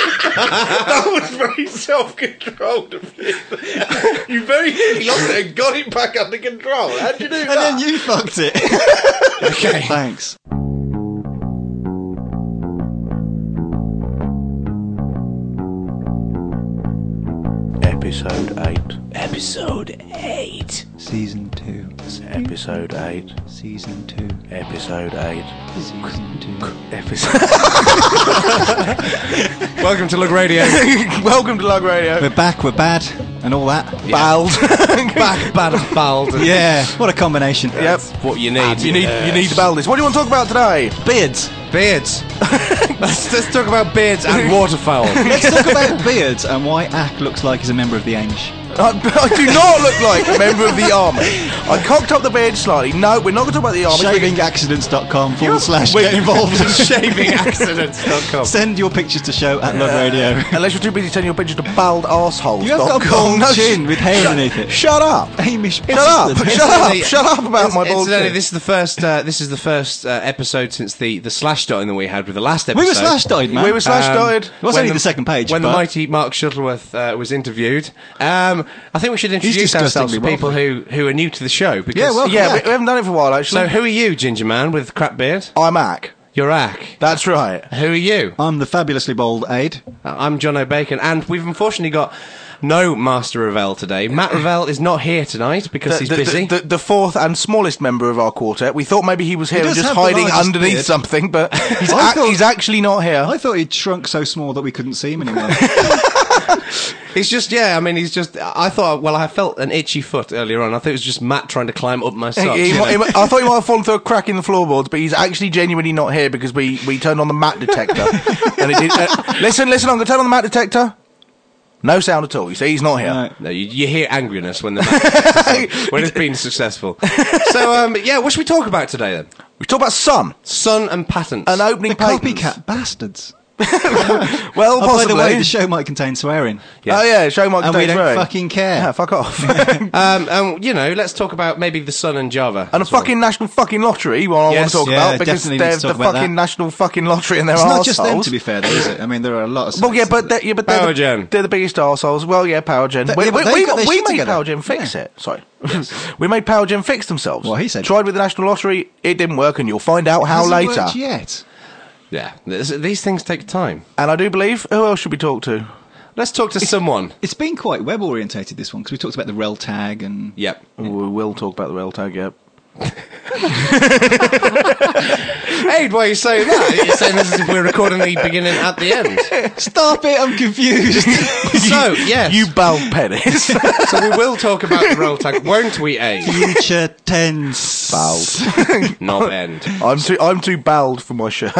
That was very self-controlled of you. You very nearly lost it and got it back under control. How'd you do that? And then you fucked it. Okay. Thanks. Episode 8. Episode 8. Season 2. Episode 8. Season 2. Episode 8. Season 2. Episode... Welcome to Lug Radio. Welcome to Lug Radio. We're back, we're bad, and all that. Bald. Back, bad and bald. Yeah, what a combination. Yep. What you need. You need to bald this. What do you want to talk about today? Beards. Beards. let's talk about beards and waterfowl. Let's talk about beards and why Ack looks like he's a member of the Amish. I do not look like a member of the army. I cocked up the beard slightly. No, we're not going to talk about the army. Shavingaccidents.com/get involved. Shavingaccidents.com. Send your pictures to show at Lug Radio. Unless you're too busy sending your pictures to baldarsholes.com. You have got a bald chin with hair underneath it. Shut up. Amish. Shut up about my bald chin. This is the first episode since the slash dotting that we had with the last episode. We were slash died, man. We were slash died. It was only the second page. When the mighty Mark Shuttleworth was interviewed. I think we should introduce ourselves to people who are new to the show. Because, Yeah, well, we haven't done it for a while, actually. So who are you, Ginger Man, with crap beard? I'm Ack. You're Ack. That's right. Who are you? I'm the fabulously bald Aid. I'm John O'Bacon, and we've unfortunately got no Master Ravel today. Matt Ravel is not here tonight because he's busy. The fourth and smallest member of our quartet. We thought maybe he was here He and does just have the hiding largest underneath beard. something, but he's actually not here. I thought he'd shrunk so small that we couldn't see him anymore. He's just, I thought, well, I felt an itchy foot earlier on. I thought it was just Matt trying to climb up my socks. I thought he might have fallen through a crack in the floorboards, but he's actually genuinely not here because we turned on the mat detector. And it did, listen, I'm going to turn on the mat detector. No sound at all. You see, he's not here. No, you hear angriness when when it's been successful. So, what should we talk about today then? We talk about Sun and patents. and opening The patents. copycat bastards. Well, Oh, possibly. by the way, the show might contain swearing. Yeah. Oh yeah, show Mike And we don't swearing. fucking care. Yeah, fuck off. Let's talk about maybe the Sun and Java. And a as well. fucking national fucking lottery. Well, I want Yes, to talk yeah, about because definitely they're need to the talk about fucking that. national fucking lottery and they're It's not just them, arseholes. to be fair, though, is it? I mean, there are a lot of... Well, yeah, but they're Powergen. the biggest arseholes. Well, yeah, Powergen. But- We yeah, but they've got their made shit together. Powergen fix it. Sorry. We made Powergen fix themselves. Well, he said- Tried with the national lottery, it didn't work, and you'll find out how Hasn't later. worked yet. Yeah, these things take time. And I do believe, who else should we talk to? Let's talk to someone. It's been quite web-orientated, this one, because we talked about the rel tag and... Yep. We will talk about the rail tag, yep. Hey, why are you saying that? You're saying this as if we're recording the beginning at the end. Stop it, I'm confused. So, yes. You bald penis. So we will talk about the roll tag, won't we, A? Future tense. Bald. Not end. I'm too bald for my shirt.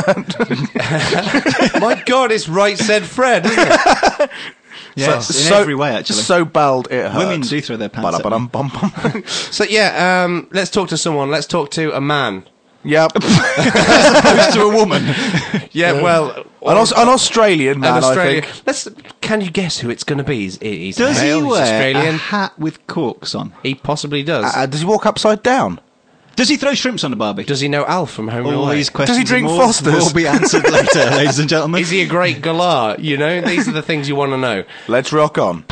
My God, it's right said Fred, isn't it? Yes, in So- every way, actually. So bald it hurts. Women do throw their pants at me. Ba-da-ba-dum-bum-bum. So, let's talk to someone. Let's talk to a man. Yep. Opposed to a woman. Yeah, well... An Australian man, I think. Can you guess who it's going to be? He's Does male, he he's wear Australian. a hat with corks on? He possibly does. Does he walk upside down? Does he throw shrimps on the barbie? Does he know Alf from Home and All Away? these questions Does he drink and more Fosters? will be answered later, ladies and gentlemen. Is he a great galah? You know, these are the things you want to know. Let's rock on.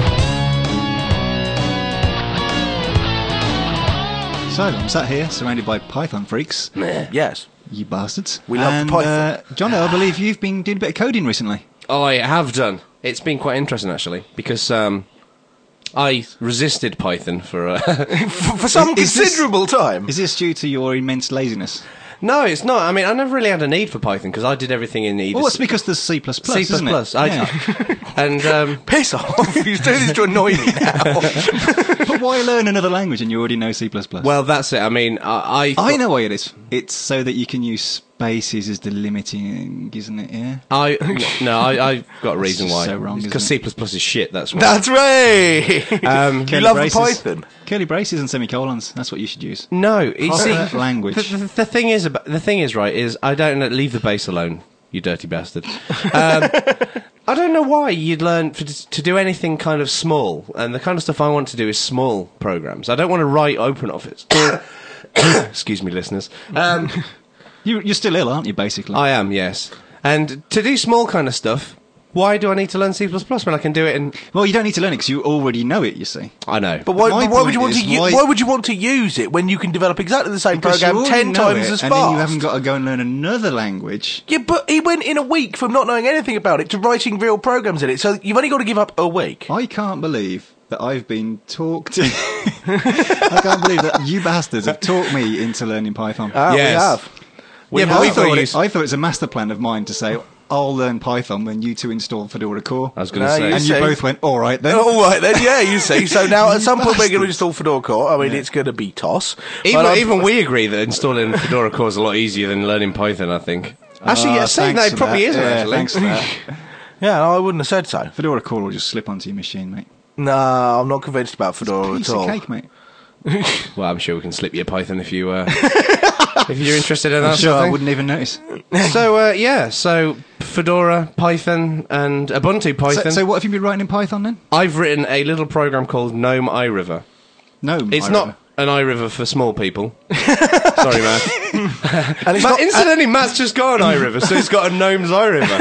So, I'm sat here, surrounded by Python freaks. Yes. You bastards. We love and, Python. John, I believe you've been doing a bit of coding recently. I have done. It's been quite interesting, actually, because I resisted Python for... For some Is this- considerable time. Is this due to your immense laziness? No, it's not. I mean, I never really had a need for Python, because I did everything in either... Well, it's because there's C++, C++. isn't it? Yeah. And... Piss off. He's doing this to annoy me now. But why learn another language and you already know C++? well, that's it. I mean, I know why it is. It's so that you can use spaces as delimiting, isn't it? Yeah. I've got a reason just why. so wrong, Because isn't C++ is shit, that's why. That's right. You Curly love braces. Python. Curly braces and semicolons. That's what you should use. No, you see... Proper language. The thing is, right, is I don't know, leave the bass alone, you dirty bastard. I don't know why you'd learn to do anything kind of small, and the kind of stuff I want to do is small programs. I don't want to write OpenOffice. Excuse me, listeners. You're still ill, aren't you, basically? I am, yes. And to do small kind of stuff, Why do I need to learn C++ when I can do it in... Well, you don't need to learn it because you already know it, you see. I know. But why, My but why would point you want is, to? why- Why would you want to use it when you can develop exactly the same Because program you already 10 know times it, as fast? and then you haven't got to go and learn another language. Yeah, but he went in a week from not knowing anything about it to writing real programs in it. So you've only got to give up a week. I can't believe that I've been talked to. I can't believe that you bastards have talked me into learning Python. Ah, Yes. we have. Yeah, but I we've got to thought, use... I thought it's a master plan of mine to say, I'll learn Python when you two install Fedora Core. I was going to No, say... you And you see. both went, all right then. All right then, yeah, you see. So now at some point we're going to bastards. install Fedora Core. I mean, it's going to be toss. Even, But I'm- even we agree that installing Fedora Core is a lot easier than learning Python, I think. Actually, Ah, yeah, saying thanks that, it for probably isn't, Yeah, actually. thanks for that. Yeah, no, I wouldn't have said so. Fedora Core will just slip onto your machine, mate. No, I'm not convinced about Fedora Piece at of all. cake, mate. Well, I'm sure we can slip you a Python if you if you're interested in that I'm sure sort of I thing. wouldn't even notice. So Fedora, Python, and Ubuntu Python. So what have you been writing in Python then? I've written a little program called GNOME iRiver. No, It's iRiver. not an iRiver for small people. Sorry, Matt. And it's Matt, not, incidentally, Matt's just got an iRiver, so he's got a GNOME's iRiver.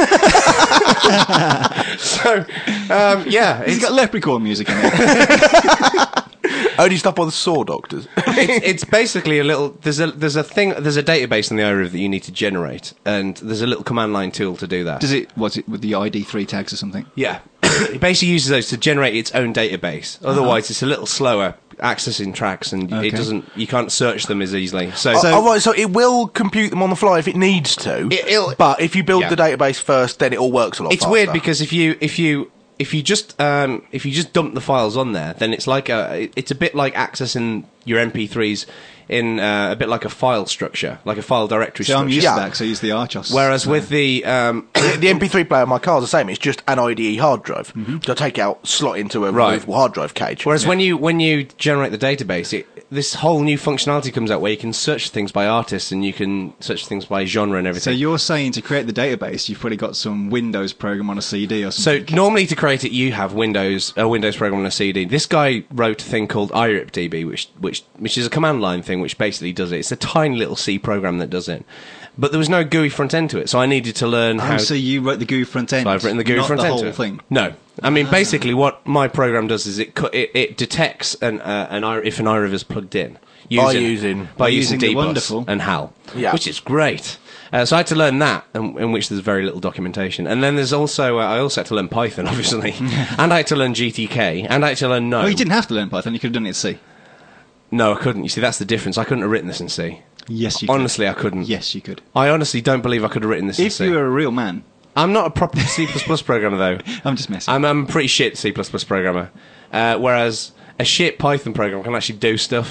So, yeah, He's it's, got leprechaun music in it. only stuff by the Saw Doctors. it's basically a little. There's a database in the iRiver that you need to generate, and there's a little command line tool to do that. Does it with the ID3 tags or something? Yeah. It basically uses those to generate its own database. Otherwise, it's a little slower accessing tracks, and Okay. it doesn't. You can't search them as easily. So, Oh, right, so it will compute them on the fly if it needs to. It'll- but if you build Yeah. the database first, then it all works a lot it's faster. weird because if you just dump the files on there, then it's like it's a bit like accessing your MP3s in a bit like a file structure, like a file directory So I'm structure. used Yeah. to that because I use the Archos. Whereas with the the MP3 player on my car is the same. It's just an IDE hard drive. So I take out, slot into a Right. removable hard drive cage. Whereas when you generate the database, this whole new functionality comes out where you can search things by artists and you can search things by genre and So everything. you're saying to create the database, you've probably got some Windows program on a CD or So something. normally to create it, you have a Windows program on a CD. This guy wrote a thing called IRIPDB, which is a command line thing, which basically does it. It's a tiny little C program that does it. But there was no GUI front end to it, so I needed to learn how. So you wrote the GUI front end. So I've written the GUI not front the end whole to it. thing. No, I mean basically what my program does is it detects if an iRiver is plugged in By using using the dbus wonderful- and HAL, Yeah. which is great. So I had to learn that, in which there's very little documentation. And then there's also I also had to learn Python, obviously, and I had to learn GTK, and I had to learn GNOME. Oh, you didn't have to learn Python. You could have done it in C. No, I couldn't. You see, that's the difference. I couldn't have written this in C. Yes, you could. Honestly, I couldn't. Yes, you could. I honestly don't believe I could have written this in If C. you were a real man, I'm not a proper C++ programmer, though. I'm just messing. I'm a pretty shit C++ programmer, whereas a shit Python programmer can actually do stuff.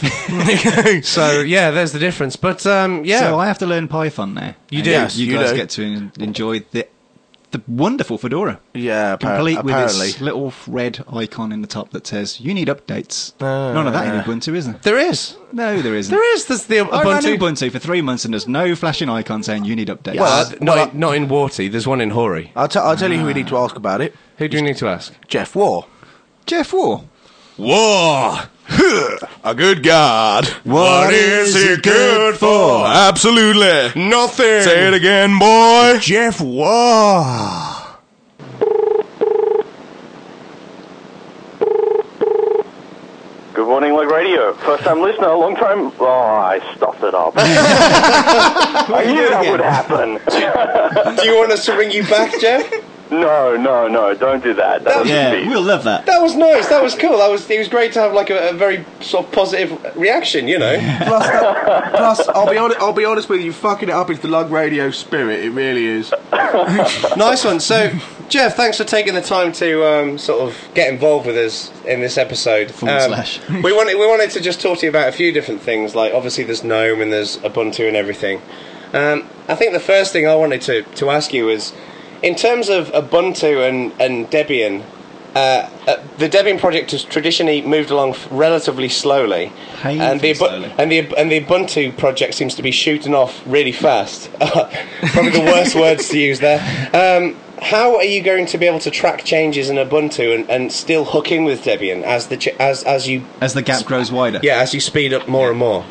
So yeah, there's the difference. But yeah, So I have to learn Python now. You And do. Yes, You you guys do. get to enjoy the wonderful Fedora. Yeah, Complete apparently. with its little red icon in the top that says, you need updates. Oh, None of that in yeah. Ubuntu, is there? there is. No, there isn't. There is. There's the I ran Ubuntu. Ubuntu for 3 months and there's no flashing icon saying you need updates. Well, Not in Warty. There's one in Hori. I'll tell you who we need to ask about it. Who do you need to ask? Jeff War. Jeff War. War. A good God. What is he good for? Absolutely. Nothing. Say it again, boy. Jeff War. Good morning, Leg Radio. First time listener, long time. Oh, I stuffed it up. I knew that would happen. Do you want us to ring you back, Jeff? No, don't do that. That Yeah, would be. we'll love that. That was nice. That was cool. It was great to have like a very sort of positive reaction. You know. Plus, I'll be honest with you, fucking it up is the Lug Radio spirit. It really is. Nice one. So, Jeff, thanks for taking the time to sort of get involved with us in this episode. Slash. we wanted to just talk to you about a few different things. Like, obviously, there's GNOME and there's Ubuntu and everything. I think the first thing I wanted to ask you is, in terms of Ubuntu and Debian, the Debian project has traditionally moved along relatively slowly, and the slowly. and the Ubuntu project seems to be shooting off really fast. Probably the worst words to use there. How are you going to be able to track changes in Ubuntu and still hook in with Debian as As the gap grows wider. as you speed up more and more?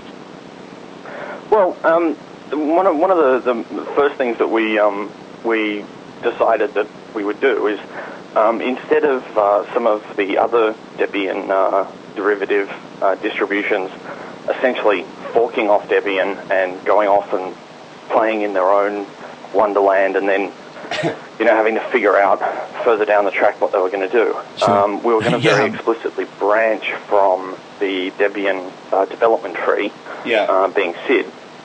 Well, one of the first things that we decided that we would do is instead of some of the other Debian derivative distributions essentially forking off Debian and going off and playing in their own wonderland and then having to figure out further down the track what they were going to do. Sure. We were going to very explicitly branch from the Debian development tree, being SID,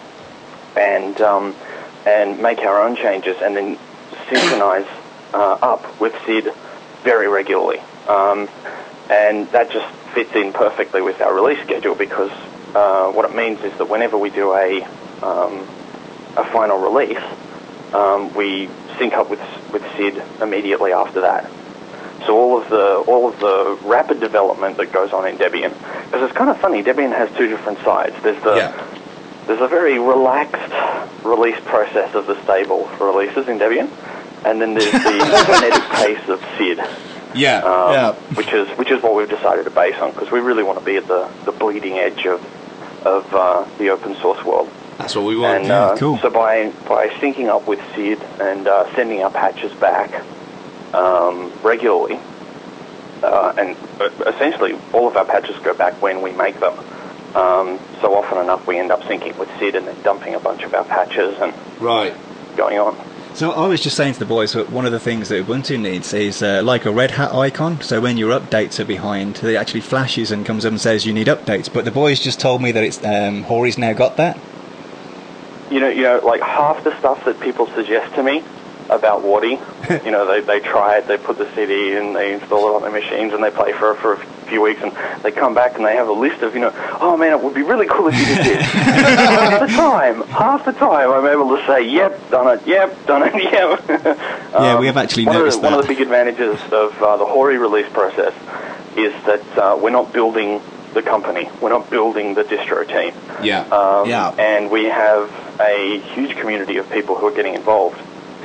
and make our own changes and then synchronize up with SID very regularly. And that just fits in perfectly with our release schedule because what it means is that whenever we do a final release, we sync up with SID immediately after that. So all of the rapid development that goes on in Debian, because it's kind of funny, Debian has two different sides. There's a very relaxed release process of the stable for releases in Debian, and then there's the frenetic pace of SID. Which is what we've decided to base on because we really want to be at the bleeding edge of the open source world. That's what we want. And, cool. So by syncing up with SID and sending our patches back regularly, and essentially all of our patches go back when we make them. So often enough we end up syncing with SID and then dumping a bunch of our patches and going on. So I was just saying to the boys that one of the things that Ubuntu needs is like a Red Hat icon. So when your updates are behind, it actually flashes and comes up and says you need updates. But the boys just told me that it's Hori's now got that. You know, like half the stuff that people suggest to me about Wadi, they try it, they put the CD and they install it on their machines and they play for a few weeks and they come back and they have a list of, oh man, it would be really cool if you did this. half the time I'm able to say, yep, done it, yep. Yeah, we have actually noticed that. One of the big advantages of the Hori release process is that we're not building the company, we're not building the distro team. And we have a huge community of people who are getting involved.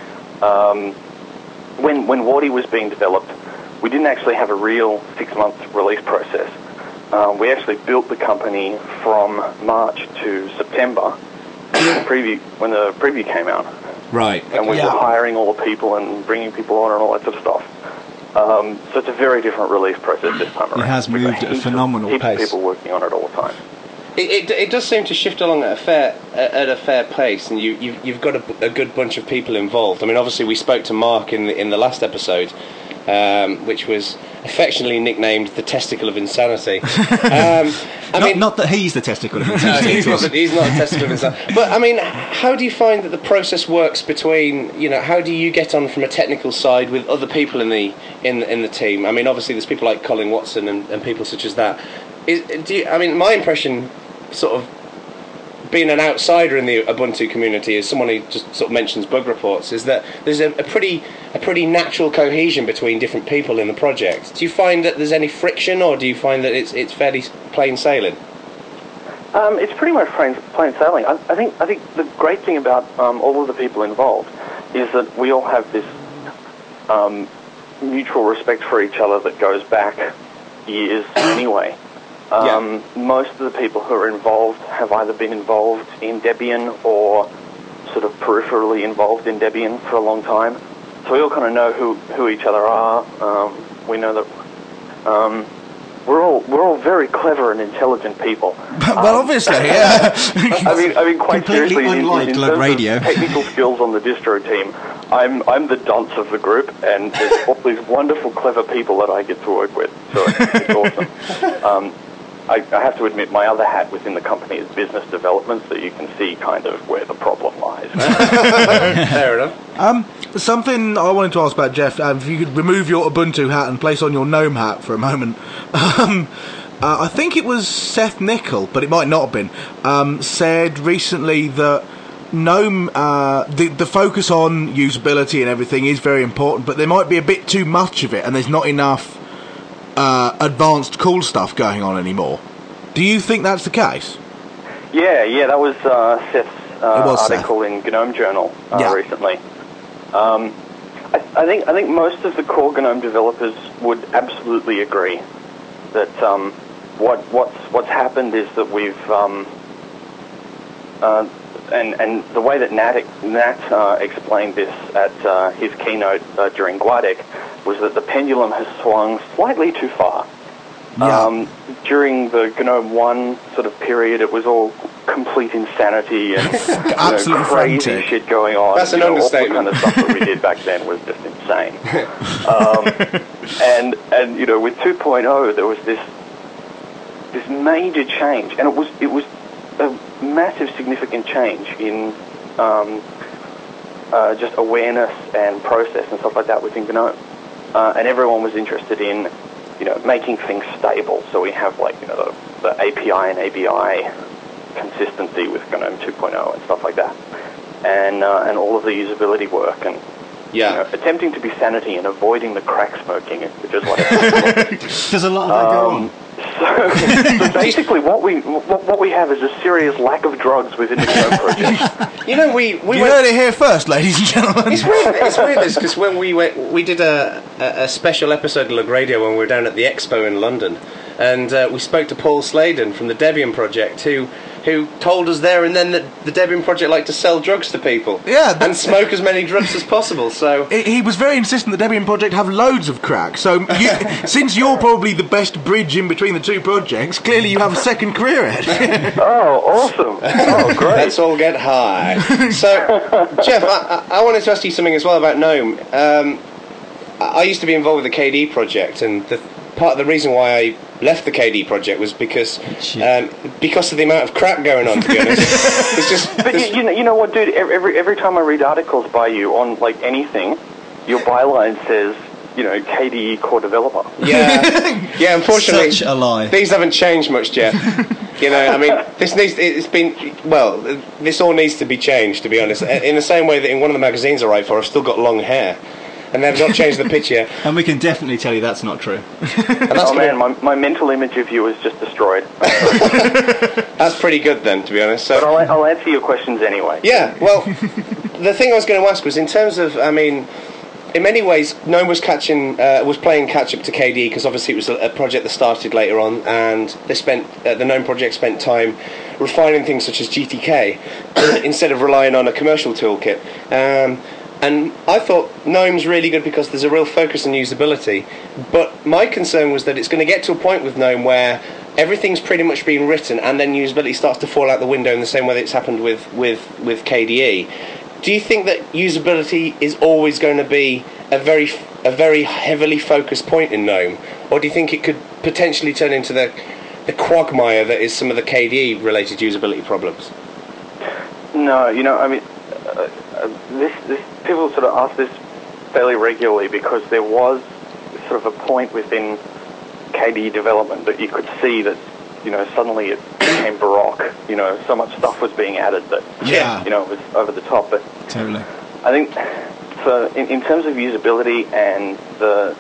When Wadi was being developed, we didn't actually have a real 6-month release process. We actually built the company from March to September when the preview came out. Right. And we were hiring all the people and bringing people on and all that sort of stuff. So it's a very different release process this time around. It has moved at a phenomenal pace. pace. People working on it all the time. It does seem to shift along at a fair pace, and you've got a good bunch of people involved. I mean, obviously we spoke to Mark in the last episode, which was affectionately nicknamed the Testicle of Insanity. Not that he's the Testicle of Insanity. He's not a Testicle of Insanity. But I mean, how do you find that the process works between? How do you get on from a technical side with other people in the team? I mean, obviously there's people like Colin Watson and people such as that. My impression, sort of being an outsider in the Ubuntu community, as someone who just sort of mentions bug reports, is that there's a pretty natural cohesion between different people in the project. Do you find that there's any friction, or do you find that it's fairly plain sailing? It's pretty much plain sailing. I think the great thing about all of the people involved is that we all have this mutual respect for each other that goes back years anyway. Most of the people who are involved have either been involved in Debian or sort of peripherally involved in Debian for a long time. So we all kind of know who each other are. We know that we're all very clever and intelligent people. Well, obviously, yeah. I mean, quite completely seriously, unlike in Lug terms Radio. of technical skills on the distro team, I'm the dunce of the group, and there's all these wonderful, clever people that I get to work with. So it's awesome. I have to admit, my other hat within the company is business development, so you can see kind of where the problem lies. Fair enough. Something I wanted to ask about, Jeff, if you could remove your Ubuntu hat and place on your GNOME hat for a moment. I think it was Seth Nickel, but it might not have been, said recently that GNOME, the focus on usability and everything is very important, but there might be a bit too much of it, and there's not enough advanced cool stuff going on anymore. Do you think that's the case? Yeah, that was Seth's article in GNOME Journal recently. I think most of the core GNOME developers would absolutely agree that what's happened is that we've and the way that Nat explained this at his keynote during GUIDEC was that the pendulum has swung slightly too far. Yeah. During the GNOME 1 sort of period, it was all complete insanity and Absolutely crazy frantic. shit going on. That's an understatement. All the kind of stuff that we did back then was just insane. And with 2.0, there was this major change, and it was a massive, significant change in just awareness and process and stuff like that within GNOME. And everyone was interested in, making things stable. So we have the API and ABI consistency with GNOME 2.0 and stuff like that, and all of the usability work and attempting to be sanity and avoiding the crack smoking, which is what There's a lot of that going on. So basically, what we have is a serious lack of drugs within the GNOME project. we You heard it here first, ladies and gentlemen. It's weird this, because when we did a special episode of Lug Radio when we were down at the Expo in London, and we spoke to Paul Sladen from the Debian Project, who told us there and then that the Debian Project liked to sell drugs to people. Yeah, and smoke as many drugs as possible. So he was very insistent the Debian project have loads of crack. So since you're probably the best bridge in between the two projects, clearly you have a second career ahead. Oh, awesome! Oh, great! let's all get high. So, Jeff, I wanted to ask you something as well about GNOME. I used to be involved with the KDE project, and part of the reason why I left the KDE project was because of the amount of crap going on, to be honest. It's just... But you know what, dude? Every time I read articles by you on anything, your byline says, KDE core developer. Yeah, unfortunately, Such a lie. These haven't changed much, Jeff. This all needs to be changed, to be honest. In the same way that in one of the magazines I write for, I've still got long hair. And they've not changed the pitch yet. And we can definitely tell you that's not true. Man, my mental image of you is just destroyed. That's pretty good then, to be honest. So, but I'll answer your questions anyway. Yeah, well, the thing I was going to ask was in terms of, in many ways, GNOME was playing catch up to KDE because obviously it was a project that started later on, and the GNOME project spent time refining things such as GTK instead of relying on a commercial toolkit. And I thought GNOME's really good because there's a real focus on usability. But my concern was that it's going to get to a point with GNOME where everything's pretty much being written and then usability starts to fall out the window in the same way that it's happened with KDE. Do you think that usability is always going to be a very heavily focused point in GNOME? Or do you think it could potentially turn into the quagmire that is some of the KDE-related usability problems? No, this people sort of ask this fairly regularly because there was sort of a point within KDE development that you could see that suddenly it became baroque. So much stuff was being added that it was over the top. But Totally. I think in terms of usability and the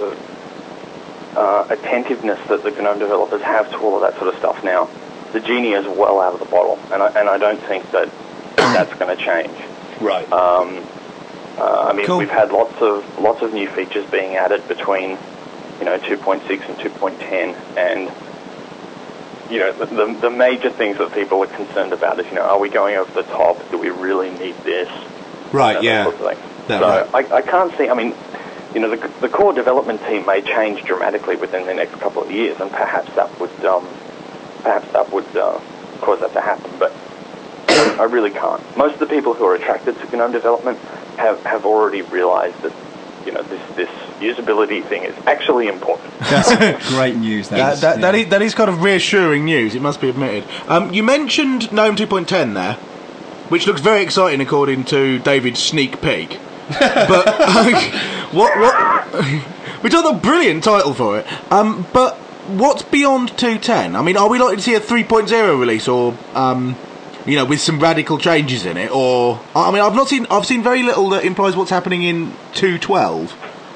attentiveness that the GNOME developers have to all of that sort of stuff now, the genie is well out of the bottle, and I don't think that that's going to change. Right. Cool. We've had lots of new features being added between 2.6 and 2.10, and the major things that people are concerned about is are we going over the top? Do we really need this? Right. Yeah. Sort of thing. I can't see. The core development team may change dramatically within the next couple of years, and perhaps that would cause that to happen, but. I really can't. Most of the people who are attracted to GNOME development have already realised that this usability thing is actually important. That's great news. That is kind of reassuring news, it must be admitted. You mentioned GNOME 2.10 there, which looks very exciting according to David's sneak peek. But we got a brilliant title for it. But what's beyond 2.10? Are we likely to see a 3.0 release or? With some radical changes in it, or I've seen very little that implies what's happening in 2.12.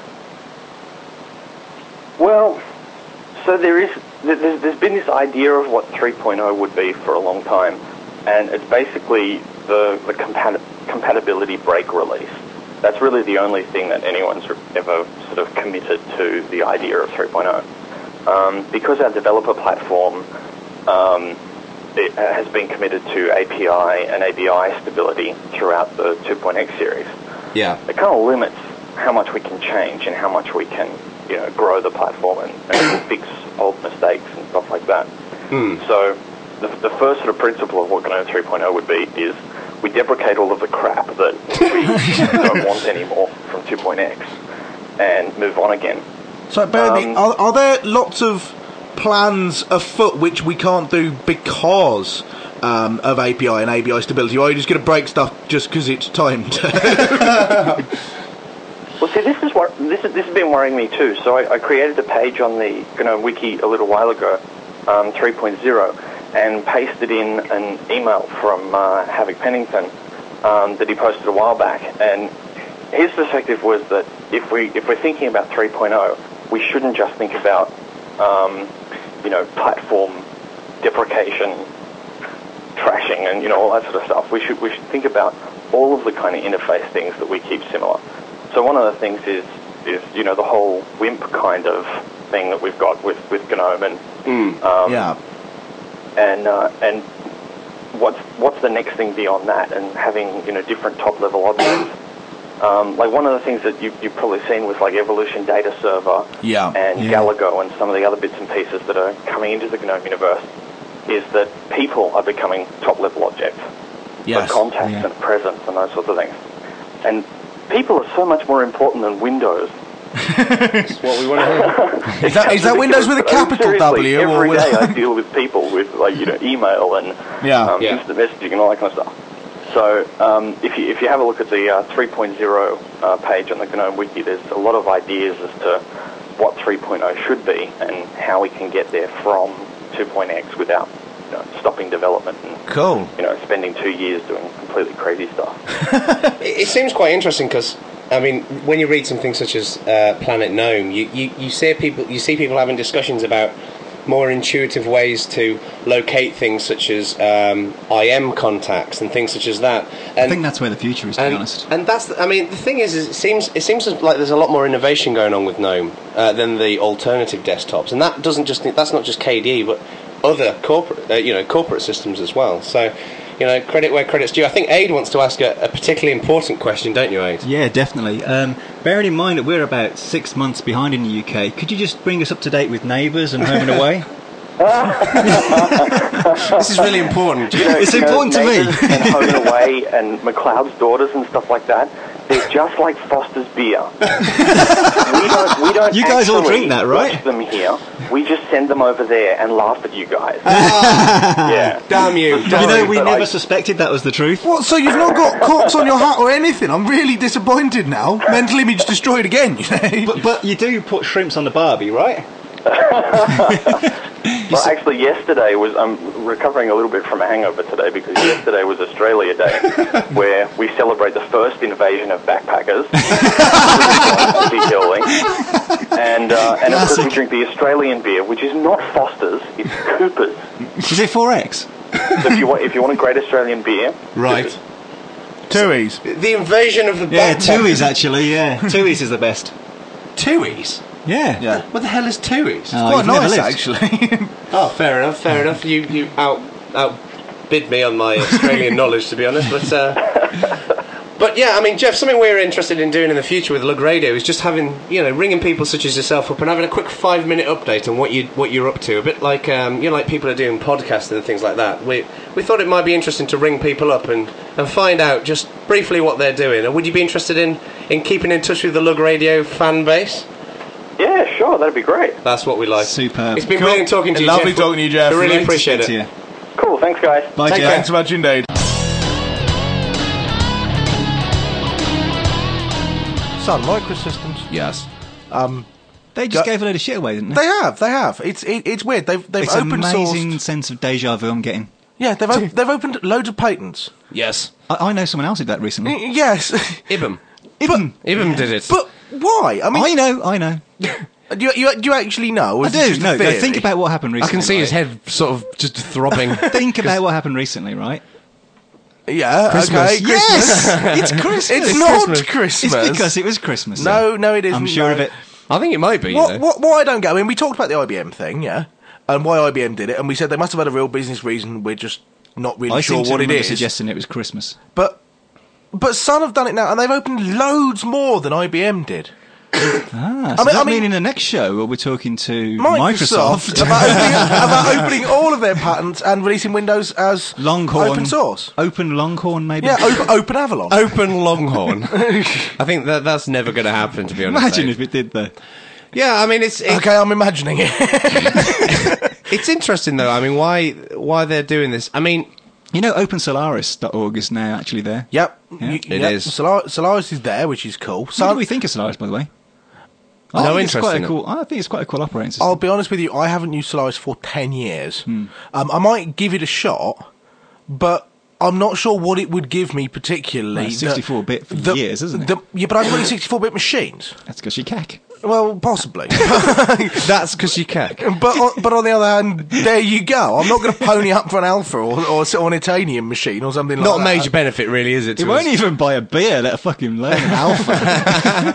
Well, so there's been this idea of what 3.0 would be for a long time, and it's basically the compatibility break release. That's really the only thing that anyone's ever sort of committed to the idea of 3.0. Because our developer platform it has been committed to API and ABI stability throughout the 2.x series. Yeah. It kind of limits how much we can change and how much we can, grow the platform and fix old mistakes and stuff like that. So the first sort of principle of what GNOME 3.0 would be is we deprecate all of the crap that we don't want anymore from 2.x and move on again. So, Barry, are there lots of plans afoot which we can't do because of API and ABI stability, or are you just going to break stuff just because it's timed? Well, see, this has been worrying me too. So I created a page on the GNOME Wiki a little while ago, 3.0, and pasted in an email from Havoc Pennington that he posted a while back. And his perspective was that if we're thinking about 3.0, we shouldn't just think about platform deprecation, trashing, and all that sort of stuff. We should think about all of the kind of interface things that we keep similar. So one of the things is the whole WIMP kind of thing that we've got with GNOME and what's the next thing beyond that, and having different top level objects. Like one of the things that you've probably seen with like Evolution Data Server and Galago and some of the other bits and pieces that are coming into the GNOME universe is that people are becoming top level objects. Yes. For contacts and presence and those sorts of things. And people are so much more important than Windows. That's what we want to hear. Is that Windows with a capital W? Every or day I deal with people with email and instant messaging and all that kind of stuff. So if you have a look at the 3.0 page on the GNOME Wiki, there's a lot of ideas as to what 3.0 should be and how we can get there from 2.x without stopping development and spending 2 years doing completely crazy stuff. It seems quite interesting because, I mean, when you read something such as Planet GNOME, you see people having discussions about more intuitive ways to locate things such as IM contacts and things such as that. And, I think that's where the future is, to be honest. And that's, the thing is it seems like there's a lot more innovation going on with GNOME than the alternative desktops, and that's not just KDE, but other corporate systems as well. So, credit where credit's due. I think Aid wants to ask a particularly important question, don't you, Aid? Yeah, definitely. Bearing in mind that we're about 6 months behind in the UK, could you just bring us up to date with Neighbours and Home and Away? This is really important. It's important to me. And Home and Away and McLeod's Daughters and stuff like that. They're just like Foster's beer. we don't. You guys all drink that, right? Watch them here. We just send them over there and laugh at you guys. Yeah. Damn you! We never suspected that was the truth. What? So you've not got corks on your hat or anything? I'm really disappointed now. Mental image destroyed again. But you do put shrimps on the Barbie, right? Well, actually, yesterday I'm recovering a little bit from a hangover today because yesterday was Australia Day, where we celebrate the first invasion of backpackers. And of course we drink the Australian beer, which is not Foster's, it's Cooper's. Is it 4X? So if you want a great Australian beer, Right. Tooheys. The invasion of the Yeah, backpackers. Tooheys actually, yeah. Tooheys is the best. Tooheys? Yeah. What the hell is Tooheys? Oh, Quite you've never nice, lived. actually. Oh, fair enough. You outbid me on my Australian knowledge, to be honest. But yeah, I mean, Jeff, something we're interested in doing in the future with Lug Radio is just having, ringing people such as yourself up and having a quick 5-minute update on what you're up to. A bit like like people are doing podcasts and things like that. We thought it might be interesting to ring people up and find out just briefly what they're doing. And would you be interested in keeping in touch with the Lug Radio fan base? yeah, sure, that'd be great. That's what we like. Superb. It's been brilliant talking to you, Lovely Jeff. talking to you, Jeff. We really Great to appreciate it. To you. Cool, thanks guys. Bye, Take Jeff. care. Thanks so much indeed. Sun Microsystems. Yes. They just gave a load of shit away, didn't they? They have. It's weird. They've It's open an amazing sourced. sense of deja vu I'm getting. Yeah, they've opened loads of patents. Yes. I know someone else who did that recently. Yes, Ibm. Ibm. Ibm did it. but why? I mean, I know. do you actually know? Or I is it do. just a No, theory? think about what happened I recently. can see his right? head sort of just throbbing. Think about what happened recently, right? Yeah. Christmas. Okay. Yes! It's Christmas. It's not Christmas. Christmas. It's because it was Christmas. No, it isn't. I'm sure no. of it. I think it might be, What I don't get, I mean, we talked about the IBM thing, yeah. and why IBM did it, and we said they must have had a real business reason. We're just not really I sure seem to what it remember is. suggesting it was Christmas. But Sun have done it now, and they've opened loads more than IBM did. So does that mean in the next show, or we're talking to Microsoft? about opening all of their patents and releasing Windows as Longhorn. open source. Open Longhorn, maybe? Yeah, open Avalon. Open Longhorn. I think that's never going to happen, to be honest. Imagine Dave. if it did, though. Yeah, I mean, it's Okay, I'm imagining it. it's interesting though. I mean, why they're doing this? I mean, You know, OpenSolaris.org is now actually there. Yep. Yeah, it is. Solaris is there, which is cool. What do we think of Solaris, by the way? I No think it's interest quite in a it. cool. I think it's quite a cool operating system. I'll be honest with you, I haven't used Solaris for 10 years. I might give it a shot, but I'm not sure what it would give me particularly. Well, 64-bit for years, isn't it? Yeah, but I've got 64-bit machines. That's because you cack. Well, possibly. that's because you cack. But on the other hand, there you go. I'm not going to pony up for an Alpha or sit on an Itanium machine or something like Not that. a major benefit, really, is it? He to won't us? even buy a beer, let a fucking learn an alpha.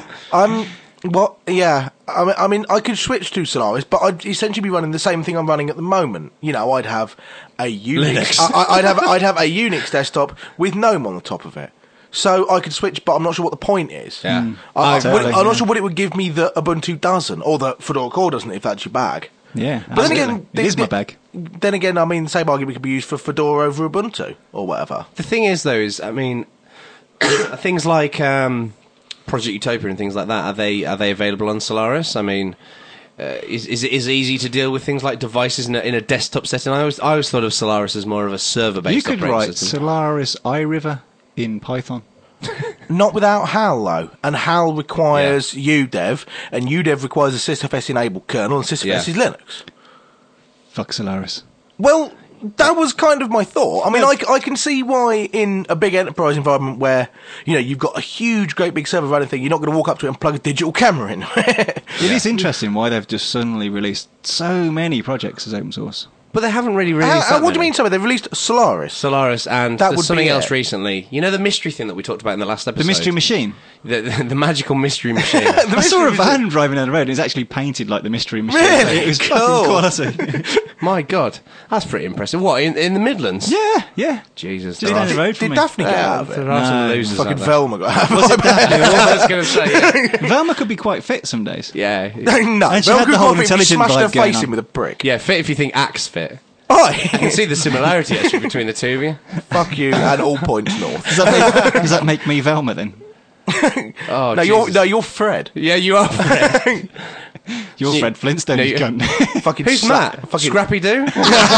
Yeah. I mean, I could switch to Solaris, but I'd essentially be running the same thing I'm running at the moment. You know, I'd have a Unix. Linux. I'd have a Unix desktop with GNOME on the top of it. So I could switch, but I'm not sure what the point is. Yeah. I'm Totally, not yeah. sure what it would give me that Ubuntu doesn't, or that Fedora Core doesn't, if that's your bag. Yeah, But then absolutely. again, it is my bag. Then again, I mean, the same argument could be used for Fedora over Ubuntu or whatever. The thing is, though, I mean, things like Project Utopia and things like that, are they available on Solaris? I mean, is it easy to deal with things like devices in a desktop setting? I always thought of Solaris as more of a server-based You could operating write system. Solaris iRiver in Python. Not without HAL, though. And HAL requires UDEV, and UDEV requires a SysFS-enabled kernel, and SysFS is Linux. Fuck Solaris. Well, that was kind of my thought. I mean, I can see why in a big enterprise environment where, you know, you've got a huge, great big server running thing, you're not going to walk up to it and plug a digital camera in. It is interesting why they've just suddenly released so many projects as open source. But they haven't really released that What do you many. mean, sorry? They've released Solaris. Solaris, and That there's would something be else it. recently. You know the mystery thing that we talked about in the last episode? The Mystery Machine. The magical mystery machine. I saw a van driving down the road and it's actually painted like the Mystery Machine. Really? It was Cool. fucking quality. My God, that's pretty impressive. What, in the Midlands? yeah. Jesus. Just there down are- the road from Did me. Daphne get out of it? there are some No, losers Fucking out there. Velma got Was it Daphne? I was going to say, yeah. Velma could be quite fit some days. Yeah. No, And she Velma had could the whole probably intelligent smashed her vibe going face on. in with a brick. Yeah, fit if you think Axe fit. Oh, I can see the similarity actually between the two of you. fuck you and all points north. Does that make me Velma then? Oh, No, Jesus. you're Fred. Yeah, you are. Fred. You're You- Fred Flintstone, No, you you- cunt. Fucking Who's Matt? Fucking Scrappy Doo?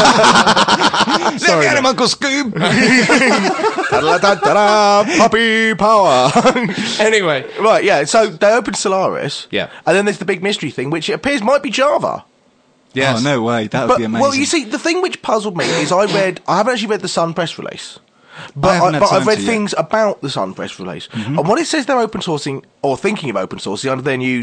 Sorry, him, Uncle Scoob. Da-da-da-da-da, puppy power. Anyway. Right, yeah. So they opened Solaris. Yeah. And then there's the big mystery thing, which it appears might be Java. Yes. Oh, no way. That would But be amazing. well, you see, the thing which puzzled me is I haven't actually read the Sun press release. I But, haven't had I've time read to yet. things about the Sun press release. And what it says they're open sourcing, or thinking of open sourcing, under their new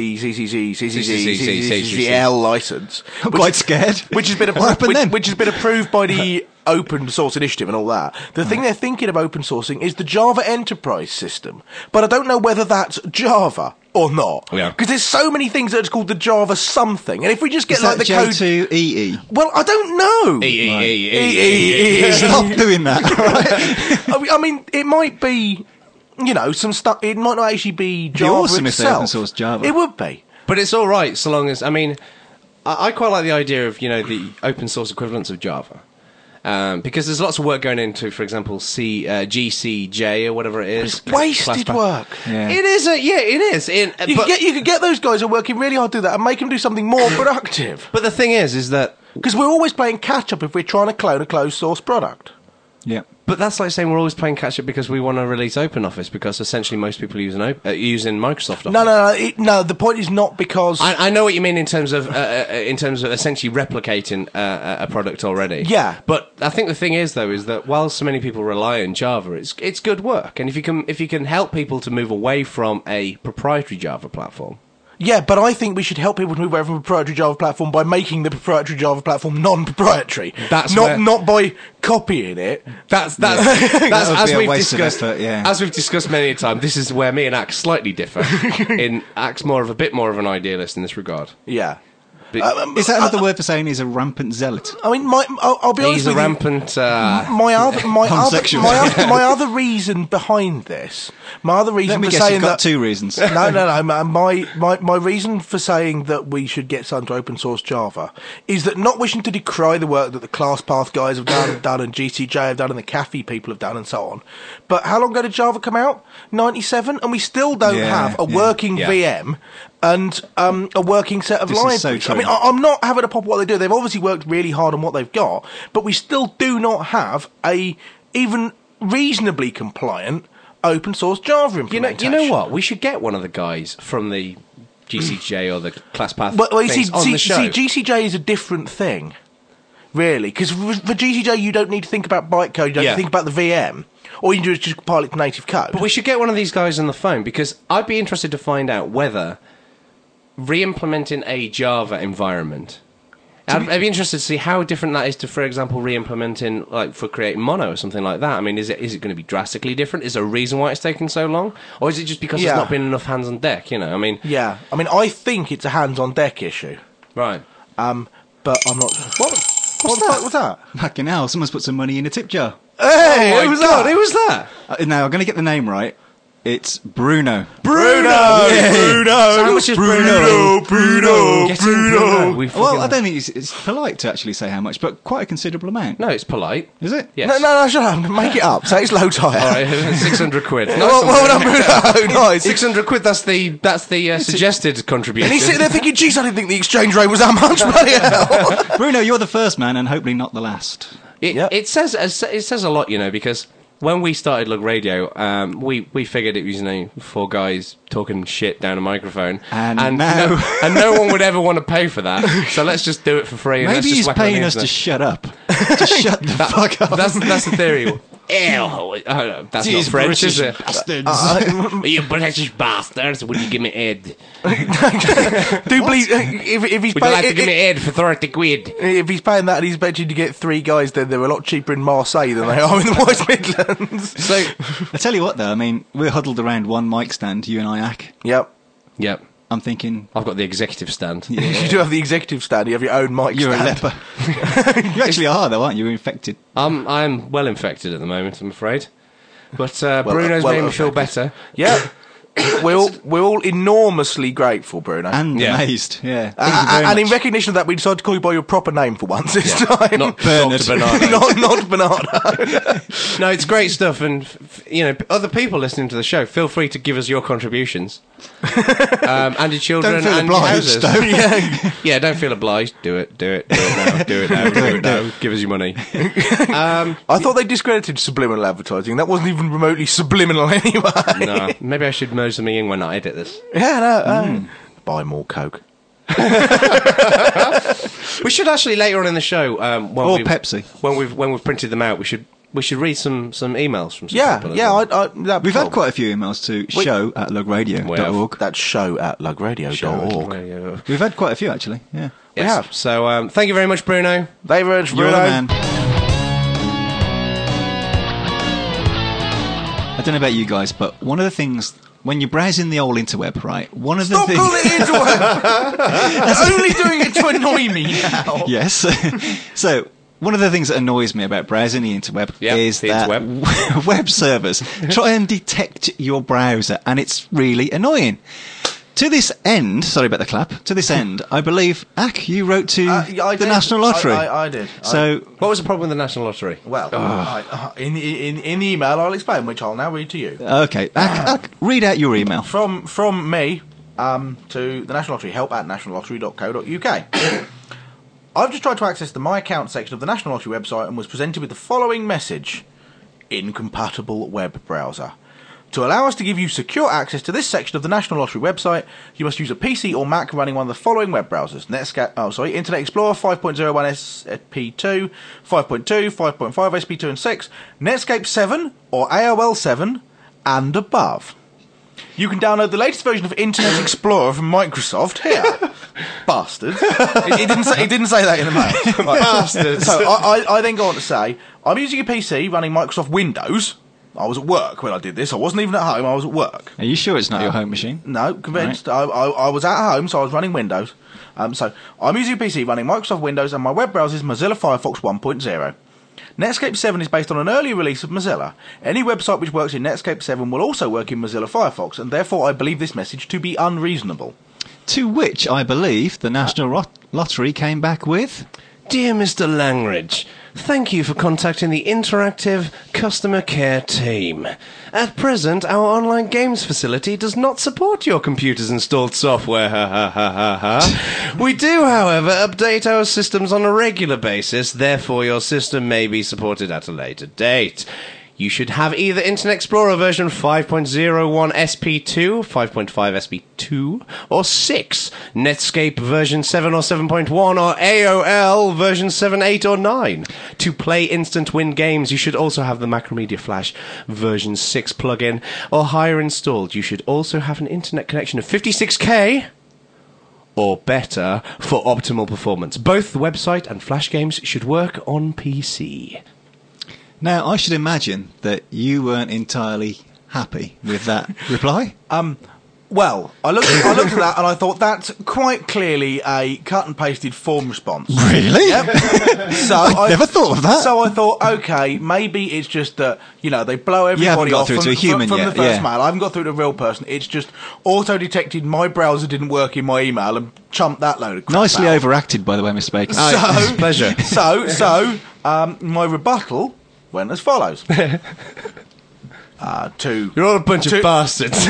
CCCL license. I'm quite scared. Which has been What happened then? which has been approved by the Open Source Initiative and all that. The thing they're thinking of open sourcing is the Java Enterprise System, but I don't know whether that's Java or not. Yeah. Because there's so many things that it's called the Java something, and if we just get Is like that the code, J2EE? well, I don't know. Stop doing that. I mean, it might be, you know, some stuff. It might not actually be Java awesome if they itself. open source Java. It would be. But it's all right so long as, I mean, I quite like the idea of, you know, the open source equivalents of Java. Because there's lots of work going into, for example, GCJ or whatever it is. It's wasted work. Yeah. It is, yeah, it is. You could get those guys who are working really hard to do that and make them do something more productive. But the thing is that, Because we're always playing catch up if we're trying to clone a closed source product. Yeah. but that's like saying we're always playing catch up because we want to release OpenOffice because essentially most people are using Microsoft Office. No. The point is not because. I know what you mean in terms of essentially replicating a product already. Yeah. But I think the thing is though is that while so many people rely on Java, it's good work, and if you can help people to move away from a proprietary Java platform. Yeah, but I think we should help people to move away from a proprietary Java platform by making the proprietary Java platform non-proprietary. That's not where- not by copying it. That's That would as be a we've waste of discussed. effort, yeah. As we've discussed many a time, this is where me and Axe slightly differ. In Axe, a bit more of an idealist in this regard. Yeah. Is that another word for saying he's a rampant zealot? I mean, I'll be honest He's a with you. rampant. My other reason behind this, Let me for guess, saying you've got that 2 reasons. no. My reason for saying that we should get Sun to open source Java is that, not wishing to decry the work that the ClassPath guys have done and GCJ have done and the CAFE people have done and so on, but how long ago did Java come out? 97, and we still don't have a working VM and a working set of This is libraries. so true. I mean, I'm not having a pop at what they do. They've obviously worked really hard on what they've got, but we still do not have a even reasonably compliant open source Java implementation. You know what? We should get one of the guys from the GCJ or the ClassPath Well, you things on the show. GCJ is a different thing, really, because for GCJ you don't need to think about bytecode, you don't need to think about the VM. All you can do is just compile it to native code. But we should get one of these guys on the phone, because I'd be interested to find out whether re-implementing a Java environment... I'd be interested to see how different that is to, for example, re-implementing, like, for creating Mono or something like that. I mean, is it going to be drastically different? Is there a reason why it's taken so long? Or is it just because there's not been enough hands on deck, you know? I mean... Yeah. I mean, I think it's a hands-on-deck issue. Right. But I'm not... What's that? Fucking hell, someone's put some money in a tip jar. Hey, who was that? Who was that? Now, I'm going to get the name right. It's Bruno. Bruno! So how much is Bruno? Get in, Bruno. Well, I don't think it's polite to actually say how much, but quite a considerable amount. No, it's polite. Is it? Yes. No, shut up. Make it up. Say it's low tire. All right, 600 quid. Nice Well done, Bruno. Nice. 600 quid, that's the suggested contribution. And he's sitting there thinking, geez, I didn't think the exchange rate was that much, bloody hell. Bruno, you're the first man, and hopefully not the last. It says a lot, you know, because when we started Lug Radio, we figured it was, you know, 4 guys talking shit down a microphone, and now no one would ever want to pay for that. So let's just do it for free. And maybe he's paying us to shut up, to shut the fuck up. That's the theory. Ew, that's not French, is it? Bastards. You British bastards! Would you give me head? Do believe if he's Would you like to give me head for 30 quid? If he's paying that and he's expecting to get 3 guys, then they're a lot cheaper in Marseille than they are in the West Midlands. So, I tell you what, though, I mean, we're huddled around one mic stand, you and I, Ack. Yep. I'm thinking... I've got the executive stand. Yeah. You do have the executive stand. You have your own mic You're stand. a leper. You actually are, though, aren't you? You're infected. I'm well infected at the moment, I'm afraid. But Bruno's made me feel better. Yeah. We're all enormously grateful, Bruno. And amazed, yeah. Thank you very and in much. recognition of that, we decided to call you by your proper name for once this time. Not Bernard. Dr. Bernardo. not Bernardo. No, it's great stuff, and you know, other people listening to the show, feel free to give us your contributions, and your children Don't feel and your obliged, houses. though. Yeah, don't feel obliged. Do it now. Do it now. Give us your money. I thought they discredited subliminal advertising. That wasn't even remotely subliminal anyway. No, maybe I should merge something in when I edit this. Yeah, no. Buy more Coke. We should actually later on in the show, Or Pepsi. when we've printed them out, we should read some emails from some Yeah, people. as well. We've had quite a few emails to show@lugradio.org. That's show@lugradio.org. We've had quite a few, actually, yeah. We have. So thank you very much, Bruno. They were You're the man. I don't know about you guys, but one of the things... When you're browsing the old interweb, right? One of the Stop things... calling it interweb! You're only doing it to annoy me now. Yes. So, one of the things that annoys me about browsing the interweb is the that interweb. web servers try and detect your browser, and it's really annoying. To this end, sorry about the clap, to this end, I believe, Ack, you wrote to the National Lottery. I did. So, What was the problem with the National Lottery? Well, in the email I'll explain, which I'll now read to you. okay, Ack, read out your email. From me to the National Lottery, help@nationallottery.co.uk. I've just tried to access the My Account section of the National Lottery website and was presented with the following message. Incompatible web browser. To allow us to give you secure access to this section of the National Lottery website, you must use a PC or Mac running one of the following web browsers. Internet Explorer 5.01 SP2, 5.2, 5.5 SP2 and 6, Netscape 7 or AOL 7 and above. You can download the latest version of Internet Explorer from Microsoft here. Bastards. He didn't say that in the mail. Right. Bastards. So I then go on to say, I'm using a PC running Microsoft Windows. I was at work when I did this. I wasn't even at home. I was at work. Are you sure it's not your home machine? No, convinced. I was at home, so I was running Windows. So I'm using a PC running Microsoft Windows, and my web browser is Mozilla Firefox 1.0. Netscape 7 is based on an earlier release of Mozilla. Any website which works in Netscape 7 will also work in Mozilla Firefox, and therefore I believe this message to be unreasonable. To which I believe the National Lottery came back with... Dear Mr. Langridge, thank you for contacting the Interactive Customer Care Team. At present, our online games facility does not support your computer's installed software. We do, however, update our systems on a regular basis, therefore your system may be supported at a later date. You should have either Internet Explorer version 5.01 SP2, 5.5 SP2, or 6, Netscape version 7 or 7.1, or AOL version 7, 8, or 9. To play Instant Win games, you should also have the Macromedia Flash version 6 plugin, or higher installed. You should also have an internet connection of 56K or better for optimal performance. Both the website and Flash games should work on PC. Now, I should imagine that you weren't entirely happy with that reply. Well, I looked at that and I thought that's quite clearly a cut and pasted form response. Really? Yep. So I never thought of that. So I thought, okay, maybe it's just that, they blow everybody off from the first mail. I haven't got through to a real person. It's just auto-detected my browser didn't work in my email and chumped that load of crap Nicely out. overacted, by the way, Mr. Bacon. Pleasure. So, my rebuttal went as follows. You're all a bunch of bastards.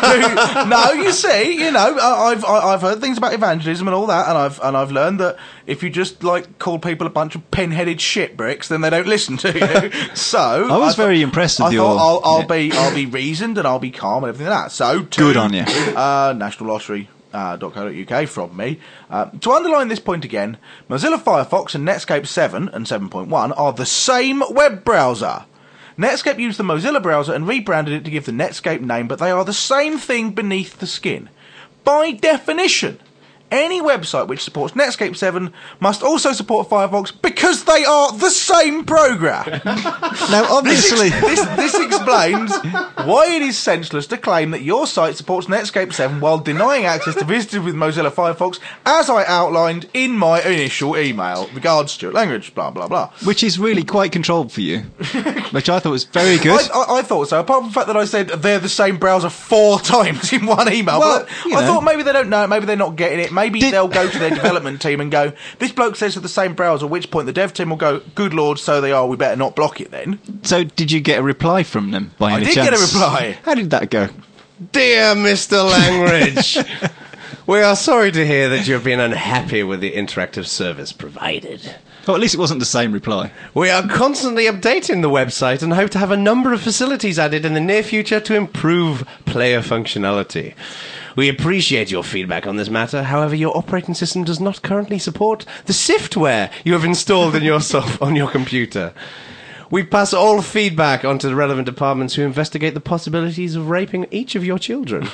No, you see, I've heard things about evangelism and all that, and I've learned that if you just call people a bunch of pin-headed shit bricks, then they don't listen to you. So I was very impressed with I'll be reasoned and I'll be calm and everything like that. So good on you. National Lottery. .co.uk from me. To underline this point again, Mozilla Firefox and Netscape 7 and 7.1 are the same web browser. Netscape used the Mozilla browser and rebranded it to give the Netscape name, but they are the same thing beneath the skin. By definition, any website which supports Netscape 7 must also support Firefox because they are the same program. Now, obviously... This explains why it is senseless to claim that your site supports Netscape 7 while denying access to visitors with Mozilla Firefox, as I outlined in my initial email. Regards, Stuart Langridge, blah, blah, blah. Which is really quite controlled for you, which I thought was very good. I thought so, apart from the fact that I said they're the same browser 4 times in one email. Well, but I thought maybe they don't know it, maybe they're not getting it, maybe they'll go to their development team and go, this bloke says they're the same browser, at which point the dev team will go, good lord, so they are, we better not block it then. So did you get a reply from them by any chance? I did get a reply. How did that go? Dear Mr. Langridge, we are sorry to hear that you have been unhappy with the interactive service provided. Well, at least it wasn't the same reply. We are constantly updating the website and hope to have a number of facilities added in the near future to improve player functionality. We appreciate your feedback on this matter. However, your operating system does not currently support the software you have installed in on your computer. We pass all feedback onto the relevant departments who investigate the possibilities of raping each of your children.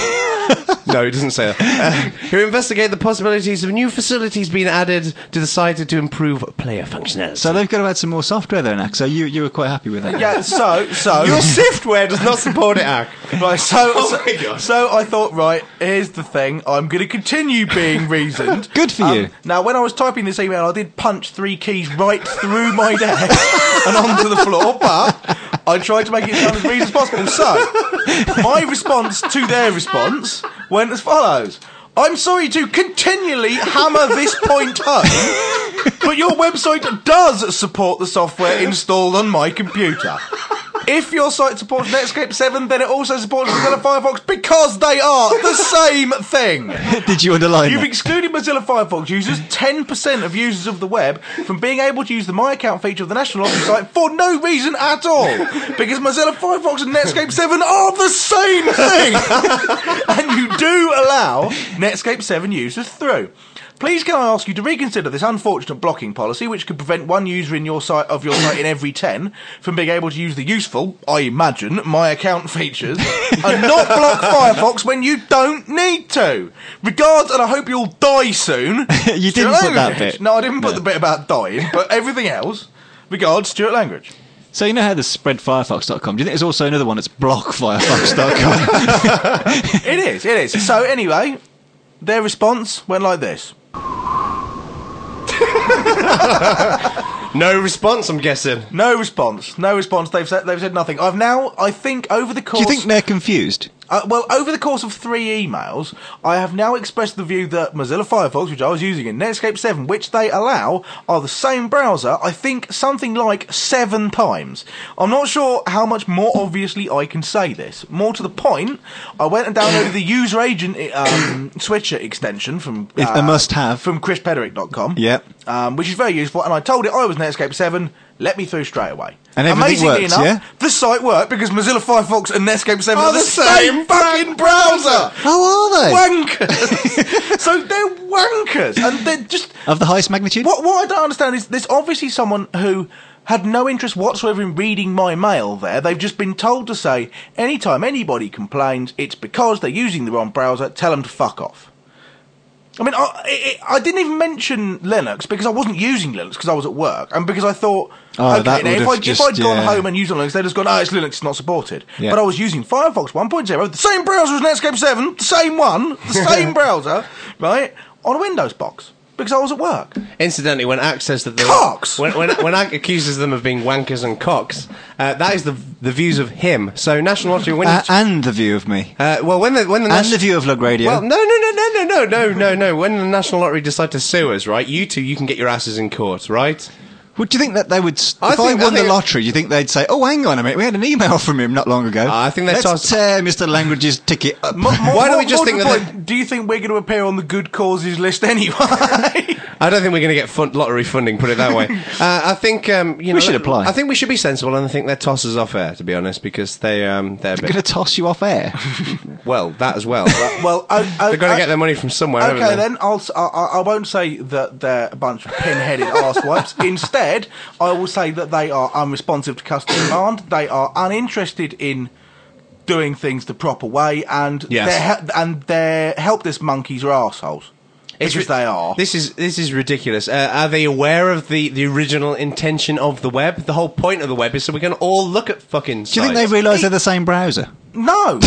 No, it doesn't say that. Who investigate the possibilities of new facilities being added to the site to improve player functionality. So they've got to add some more software there, Ak. So you were quite happy with that. Yeah, so your software does not support it, Ak. Right, so I thought, right, here's the thing. I'm going to continue being reasoned. Good for you. Now, when I was typing this email, I did punch 3 keys right through my desk and onto the floor, but I tried to make it sound as reasonable as possible. So, my response to their response went as follows. I'm sorry to continually hammer this point home, but your website does support the software installed on my computer. If your site supports Netscape 7, then it also supports Mozilla Firefox because they are the same thing. Did you underline You've that? excluded Mozilla Firefox users, 10% of users of the web, from being able to use the My Account feature of the National Lottery site for no reason at all. Because Mozilla Firefox and Netscape 7 are the same thing. And you do allow Netscape 7 users through. Please can I ask you to reconsider this unfortunate blocking policy, which could prevent one user in your site in every 10 from being able to use the useful, I imagine, My Account features, and not block Firefox when you don't need to. Regards, and I hope you'll die soon. You didn't put that bit. No, I didn't put the bit about dying, but everything else. Regards, Stuart Langridge. So you know how there's spreadfirefox.com? Do you think there's also another one that's blockfirefox.com? It is. So anyway, their response went like this. No response, I'm guessing. No response. They've said nothing. I think over the course... Do you think they're confused? Well, over the course of 3 emails, I have now expressed the view that Mozilla Firefox, which I was using in Netscape 7, which they allow, are the same browser, I think something like 7 times. I'm not sure how much more obviously I can say this. More to the point, I went and downloaded the user agent switcher extension from... It's a must-have. From chrispederick.com. Yep. Which is very useful, and I told it I was Netscape 7, let me through straight away. And everything Amazingly works, enough, yeah? the site worked because Mozilla Firefox and Netscape 7 are the same fucking browser! How are they? Wankers! So they're wankers, and they're just... Of the highest magnitude? What I don't understand is there's obviously someone who had no interest whatsoever in reading my mail there. They've just been told to say, anytime anybody complains, it's because they're using the wrong browser, tell them to fuck off. I mean, I didn't even mention Linux because I wasn't using Linux because I was at work, and because I thought, that now, if I'd gone yeah. home and used Linux, they'd just gone, it's Linux, it's not supported. Yeah. But I was using Firefox 1.0, the same browser as Netscape 7, the same one, the same browser, right, on a Windows box. Because I was at work. Incidentally, when Ack says that Cocks! when Ack accuses them of being wankers and cocks, that is the views of him. So National Lottery, when And the view of me. when the The view of Lug Radio. Well, no. When the National Lottery decide to sue us, right? You two, you can get your asses in court, right? Would you think that they would... If I think- won the lottery, do you think they'd say, oh, hang on a minute, we had an email from him not long ago. I think they'd Let's tear Mr. Language's ticket up. Why don't we just think more that to the point, do you think we're going to appear on the good causes list anyway? I don't think we're going to get lottery funding, put it that way. I think we should apply. I think we should be sensible, and I think they're tossers off air, to be honest, because they're a They're bit... going to toss you off air. Well, that as well. Well, They're going to get their money from somewhere. haven't Okay, they? then I won't say that they're a bunch of pin-headed arse-wipes. Instead, I will say that they are unresponsive to customer demand. They are uninterested in doing things the proper way, and Yes. their help desk monkeys are arseholes. Because they are. This is ridiculous. Are they aware of the original intention of the web? The whole point of the web is so we can all look at fucking sites. Do you think they realise they're the same browser? No,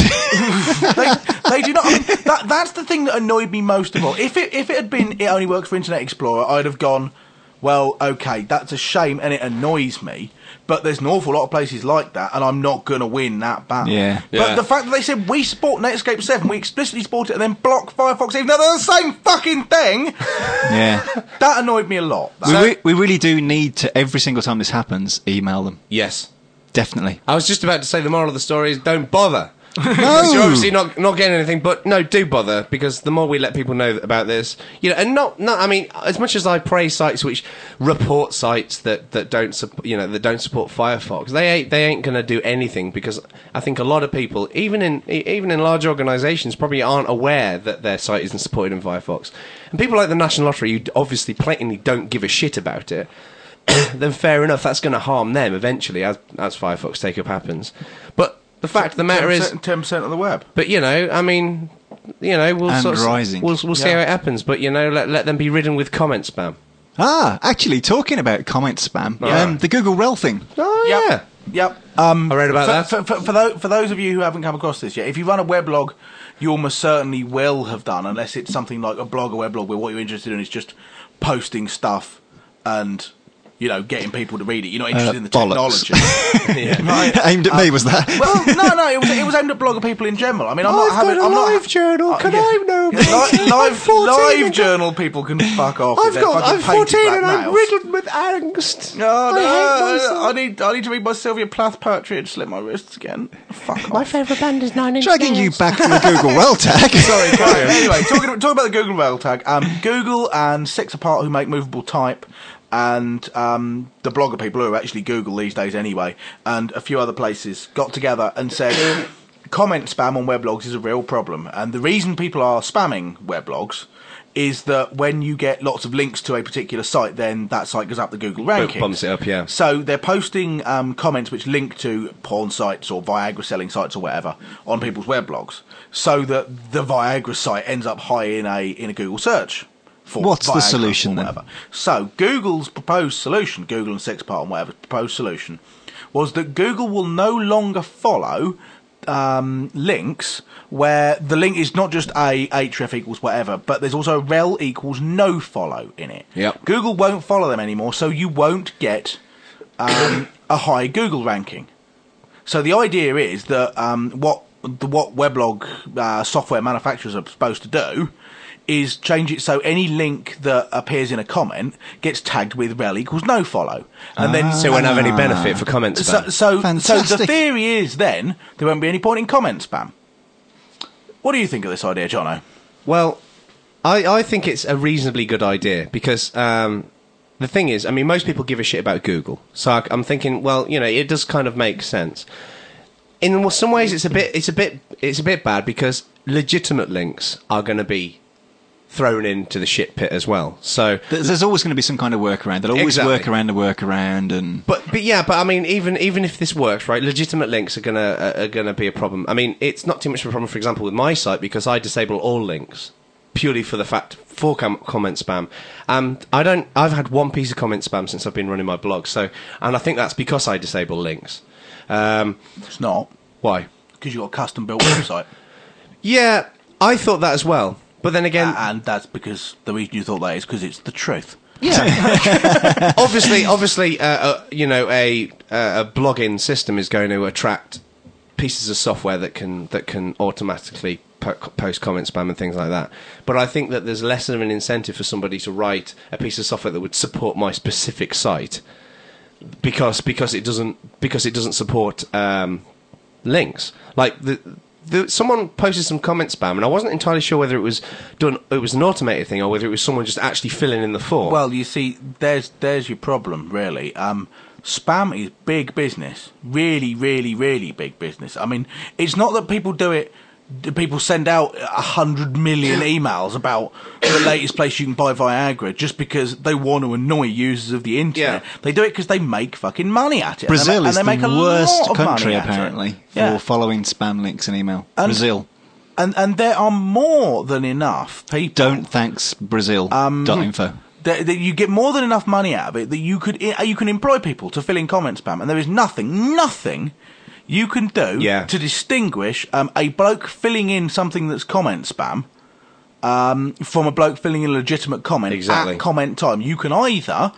they do not. I mean, that's the thing that annoyed me most of all. If it had been it only works for Internet Explorer, I'd have gone, well, okay, that's a shame and it annoys me. But there's an awful lot of places like that, and I'm not going to win that battle. Yeah. But the fact that they said we support Netscape 7, we explicitly support it, and then block Firefox, even though they're the same fucking thing, Yeah. that annoyed me a lot. We really do need to, every single time this happens, email them. Yes. Definitely. I was just about to say the moral of the story is don't bother. No! You're obviously not getting anything, but no, do bother, because the more we let people know about this, and not I mean, as much as I praise sites which report sites that don't support Firefox, they ain't going to do anything, because I think a lot of people, even in large organisations, probably aren't aware that their site isn't supported in Firefox, and people like the National Lottery, who obviously blatantly don't give a shit about it. Then fair enough, that's going to harm them eventually, as Firefox take-up happens, but. The fact of the matter is 10% of the web. But I mean, we'll And sort of, rising. We'll see how it happens. But let them be ridden with comment spam. Actually, talking about comment spam, the Google Rel thing. Oh Yep. Yep. I read about that. For those of you who haven't come across this yet, if you run a weblog, you almost certainly will have done, unless it's something like a blog or weblog where what you're interested in is just posting stuff and getting people to read it. You're not interested in the bollocks. technology. Right? Aimed at me, was that? Well, no, it was aimed at blogger people in general. I mean, I'm live journal. Can I know? Live journal people can fuck off. I'm 14 and I'm nails. riddled with angst. No, I hate myself. I need to read my Sylvia Plath poetry and slit my wrists again. Fuck off. My favourite band is Nine Inch Dragging you Nails. back to the Google Rel tag. Sorry, carry on. Anyway, talking about the Google Rel tag. Google and Six Apart, who make movable type, and the blogger people who are actually Google these days anyway, and a few other places got together and said comment spam on weblogs is a real problem. And the reason people are spamming weblogs is that when you get lots of links to a particular site, then that site goes up the Google rankings. Bumps it up, yeah. So they're posting comments which link to porn sites or Viagra selling sites or whatever on people's weblogs, so that the Viagra site ends up high in a Google search. What's the Viagra solution or then? whatever. So Google's proposed solution, Google and Six Apart and whatever proposed solution, was that Google will no longer follow links where the link is not just a href equals whatever, but there's also rel equals no follow in it. Yep. Google won't follow them anymore, so you won't get a high Google ranking. So the idea is that what weblog software manufacturers are supposed to do is change it so any link that appears in a comment gets tagged with rel equals no follow, and then So it won't have any benefit for comment spam. So the Fantastic. theory is then there won't be any point in comment spam. What do you think of this idea, Jono? Well, I think it's a reasonably good idea because the thing is, I mean, most people give a shit about Google, so I'm thinking, well, you know, it does kind of make sense. In some ways, it's a bit bad because legitimate links are going to be thrown into the shit pit as well. So There's always going to be some kind of workaround. They'll always Exactly. work around a workaround, and But I mean, even if this works, right? Legitimate links are gonna be a problem. I mean, it's not too much of a problem, for example, with my site because I disable all links purely for the fact for comment spam. I've had one piece of comment spam since I've been running my blog. So, and I think that's because I disable links. It's not, Why? because you've got a custom built website. Yeah, I thought that as well. But then again, And that's because the reason you thought that is because it's the truth. yeah, obviously, you know, a blogging system is going to attract pieces of software that can automatically post comment spam and things like that. But I think that there's less of an incentive for somebody to write a piece of software that would support my specific site because it doesn't support links. Like someone posted some comment spam, and I wasn't entirely sure whether it was an automated thing or whether it was someone just actually filling in the form. Well, you see, there's your problem, really. Spam is big business. Really, really, really big business. I mean, it's not that people do it. People send out 100 million emails about the latest place you can buy Viagra just because they want to annoy users of the internet. Yeah. They do it because they make fucking money at it. Brazil and is they make the a worst lot of country money at it. apparently Yeah. for following spam links and email. Brazil. And there are more than enough people. Don't thanks Brazil. .info. That you get more than enough money out of it that you can employ people to fill in comment spam, and there is nothing you can do to distinguish a bloke filling in something that's comment spam from a bloke filling in a legitimate comment Exactly. at comment time. You can either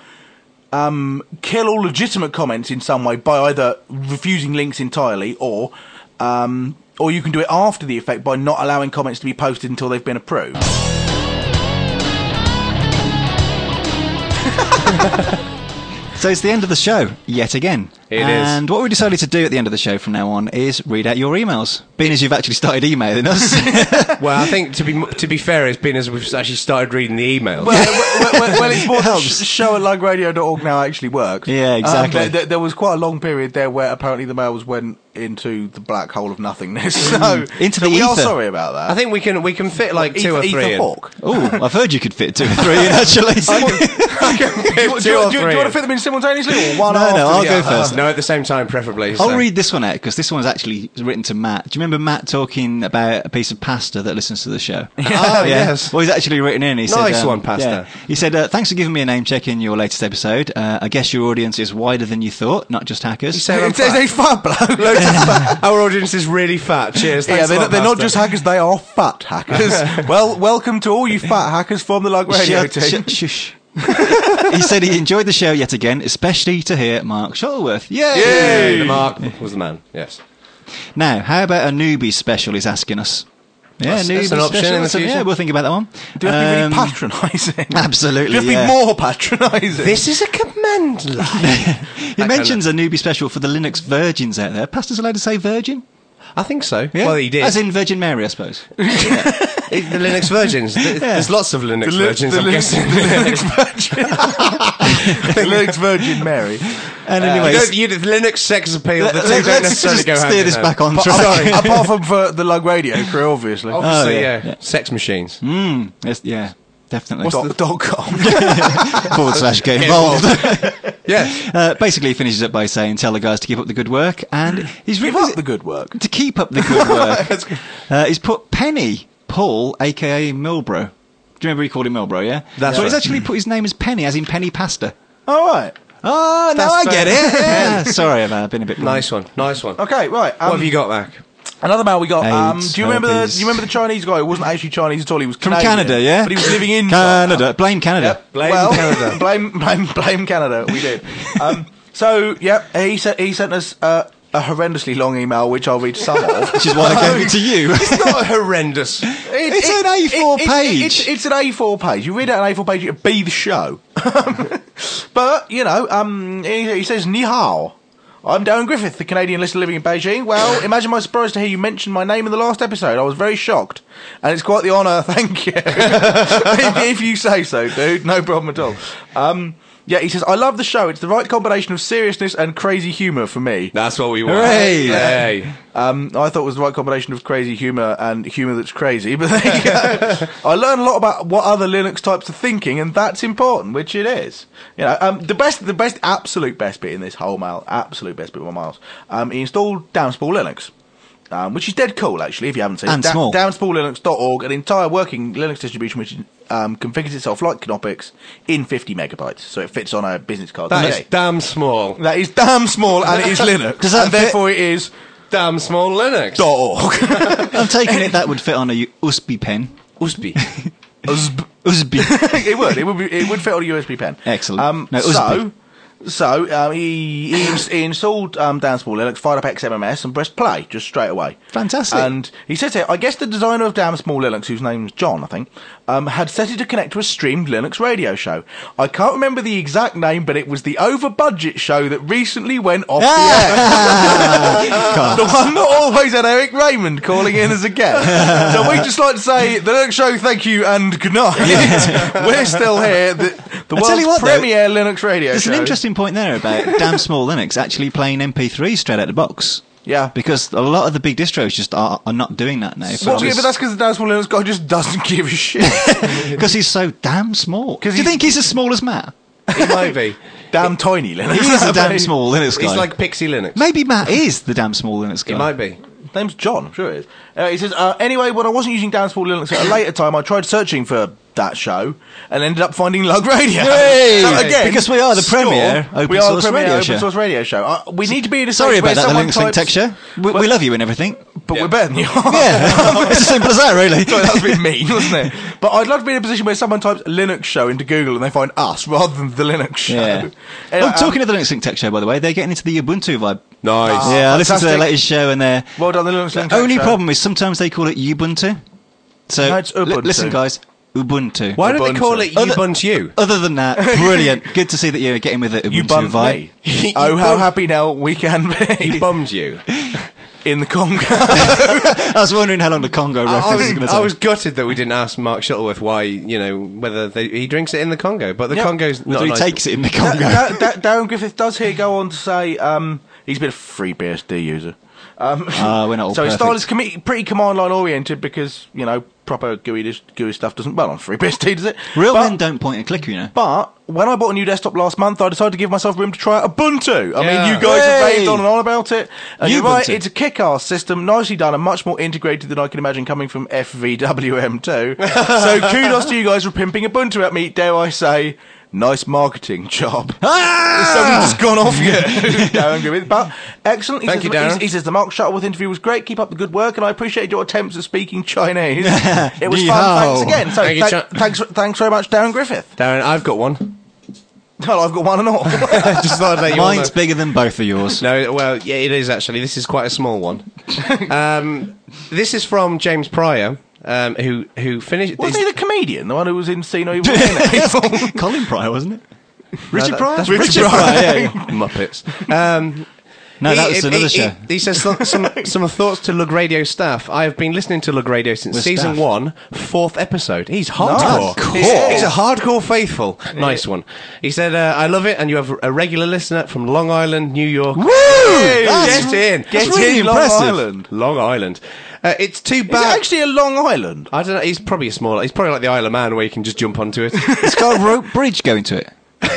kill all legitimate comments in some way by either refusing links entirely, or you can do it after the effect by not allowing comments to be posted until they've been approved. So it's the end of the show, yet again. It is. And what we decided to do at the end of the show from now on is read out your emails, being as you've actually started emailing us. Well, I think to be fair, it's been as we've actually started reading the emails. Well, it's more that show at lugradio.org now actually works. Yeah, exactly. There was quite a long period there where apparently the mails went into the black hole of nothingness. So, Into so the we are ether. sorry about that. I think we can fit like two or Ether three in. Hawk. Oh, I've heard you could fit 2 or 3 in, actually. Do you want to fit them in simultaneously or one No, after I'll the go other? first. No, at the same time, preferably. I'll so. read this one out because this one's actually written to Matt. Do you remember Matt talking about a piece of pasta that listens to the show? Oh, yes. Well, he's actually written in. He Nice said, one, pasta. yeah. He said, thanks for giving me a name check in your latest episode. I guess your audience is wider than you thought, not just hackers. It's fat bloke. Our audience is really fat. Cheers. Yeah, Thanks a lot, they're not Master. just hackers, they are fat hackers. Well, welcome to all you fat hackers from the Lug Radio team. Shush. He said he enjoyed the show yet again, especially to hear Mark Shuttleworth. Yay! Yay! The Mark was the man. Yes. Now, how about a newbie special? He's asking us. Yeah, That's newbie an option special. in the So, yeah, future. we'll think about that one. Do you have to be really patronising? Absolutely. Do you have to be more patronising? This is a command line. He mentions a newbie special for the Linux virgins out there. Pastor's allowed to say virgin? I think so. Yeah? Well, he did. As in Virgin Mary, I suppose. The Linux virgins. There's lots of Linux virgins, I'm guessing. The Linux Virgin Mary. And You anyway, don't- the Linux sex appeal, the two don't let's necessarily just go hand steer in this hand. back on But, track. sorry, apart from for the Lug Radio crew, obviously. Obviously, Oh, yeah. yeah. Sex machines. Yes, yeah, definitely. .com. / get involved. Yeah. Basically, he finishes up by saying, tell the guys to keep up the good work. And he's Give written up the good work. to keep up the good work. He's put Penny Paul, a.k.a. Milbro. Do you remember he called him Milbro, yeah? That's So he's right. actually put his name as Penny, as in Penny Pasta. All right. Oh, now I get it. Yeah. Sorry, I've been a bit... Nice one. Okay, right. What have you got, Mac? Another mail we got. AIDS, Do you remember herpes. the Chinese guy who wasn't actually Chinese at all? He was From Canadian, Canada, yeah? but he was living in Canada. Blame Canada. Blame well, Canada. blame Canada. We did. So he sent us a horrendously long email, which I'll read some of. Which is why I gave it to you. It's not horrendous. It's an A4 page. It's an A4 page. You read out an A4 page, it'd be the show. But, he says, Ni hao. I'm Darren Griffith, the Canadian listener living in Beijing. Well, imagine my surprise to hear you mention my name in the last episode. I was very shocked. And it's quite the honour, thank you. if you say so, dude. No problem at all. Yeah, he says, I love the show. It's the right combination of seriousness and crazy humour for me. That's what we want. Hooray! Hey. I thought it was the right combination of crazy humour and humour that's crazy, but there you go. I learn a lot about what other Linux types are thinking, and that's important, which it is. The absolute best bit in this whole mail, absolute best bit of my mails, he installed Damspool Linux. Which is dead cool, actually, if you haven't seen and it. Small. Damspoollinux.org, an entire working Linux distribution which configures itself like Knoppix in 50 megabytes, so it fits on a business card. That is damn small. That is damn small, and it is Linux. Does that and fit? therefore it is Damn small Linux. .org. I'm taking it that would fit on a USB pen. USB. USB. It would fit on a USB pen. Excellent. No, So he installed Damspool Linux, fired up XMMS, and pressed play just straight away. Fantastic. And he says here, I guess the designer of Damspool Linux, whose name's John, I think, had set it to connect to a streamed Linux radio show. I can't remember the exact name, but it was the over-budget show that recently went off the air. The one that always had Eric Raymond calling in as a guest. So we'd just like to say, the Linux show, thank you, and good night. We're still here. The tell you world's what, though, premier Linux radio There's show. an interesting point there about Damn Small Linux actually playing MP3 straight out the box. Yeah. Because a lot of the big distros just are not doing that now. Well, yeah, but that's because the Damspool Linux guy just doesn't give a shit. Because he's so damn small. Do you he's- think he's as small as Matt? He might be. Damn tiny Linux. He is a damn small Linux guy. He's like Pixie Linux. Maybe Matt is the damn small Linux guy. He might be. His name's John, I'm sure it is. He says, anyway, when I wasn't using Damspool Linux at a later time, I tried searching for that show and ended up finding Lug Radio. Hey! So again, Because we are the premier open source radio show. open source radio show. We need to be in a Sorry stage where about that, the someone Linux Link Tech types- Show. We love you and everything. But we're better than you are. Yeah. It's as simple as that, really. Sorry, that was a bit mean, wasn't it? But I'd love to be in a position where someone types Linux show into Google and they find us rather than the Linux show. Yeah. Anyway, Talking of the Linux Link Tech Show, by the way, they're getting into the Ubuntu vibe. Nice. Yeah, I listened to their fantastic. latest show and their well done, the Linux Link the only show. problem is sometimes they call it Ubuntu. So No, it's Ubuntu. listen, guys, Ubuntu. Why don't they call it Other- Ubuntu? Other than that, brilliant. Good to see that you're getting with the You Ubuntu bummed vibe. me. Oh, how happy now we can be. He bummed you. In the Congo. I was wondering how long the Congo reference is going to take. I was gutted that we didn't ask Mark Shuttleworth why, whether he drinks it in the Congo. But the Yeah. Congo's not Whether he nice. takes it in the Congo. Darren Griffith does here go on to say he's been a FreeBSD user. We're not all so his perfect. style is pretty command line oriented because, proper GUI stuff doesn't run on FreeBSD, does it? Real But- men don't point and click, you know. But when I bought a new desktop last month, I decided to give myself room to try out Ubuntu. I Yeah. mean, you guys have Hey! raved on and on about it. And you're right, Ubuntu. it's a kick-ass system, nicely done and much more integrated than I can imagine coming from FVWM2. So kudos to you guys for pimping Ubuntu at me, dare I say. Nice marketing job. Someone's just gone off you, Darren Griffith. But excellent. Thank you, Darren. He says the Mark Shuttleworth interview was great. Keep up the good work, and I appreciate your attempts at speking Chinese. It was Ni fun. hao. Thanks again. So Thank you, thanks very much, Darren Griffith. Darren, I've got one. Well, I've got one and all. Just thought I'd let you all Mine's know. bigger than both of yours. No, well, yeah, it is actually. This is quite a small one. This is from James Pryor, who finished. Wasn't he the comedian, the one who was in Cino? He was in it? Colin Pryor, wasn't it? Richard that- Pryor? that's Richard Pryor, yeah. Muppets. No, that was another show. He says some thoughts to Lug Radio staff. I have been listening to Lug Radio since With season staff. 1, 4th episode. He's hardcore. Cool. He's a hardcore faithful. Nice one. He said, I love it, and you have a regular listener from Long Island, New York. Woo! Get in. Get really in, Long impressive. Island. Long Island. It's too Is it bad. actually a Long Island? I don't know. He's probably he's probably like the Isle of Man where you can just jump onto it. It's got a rope bridge going to it.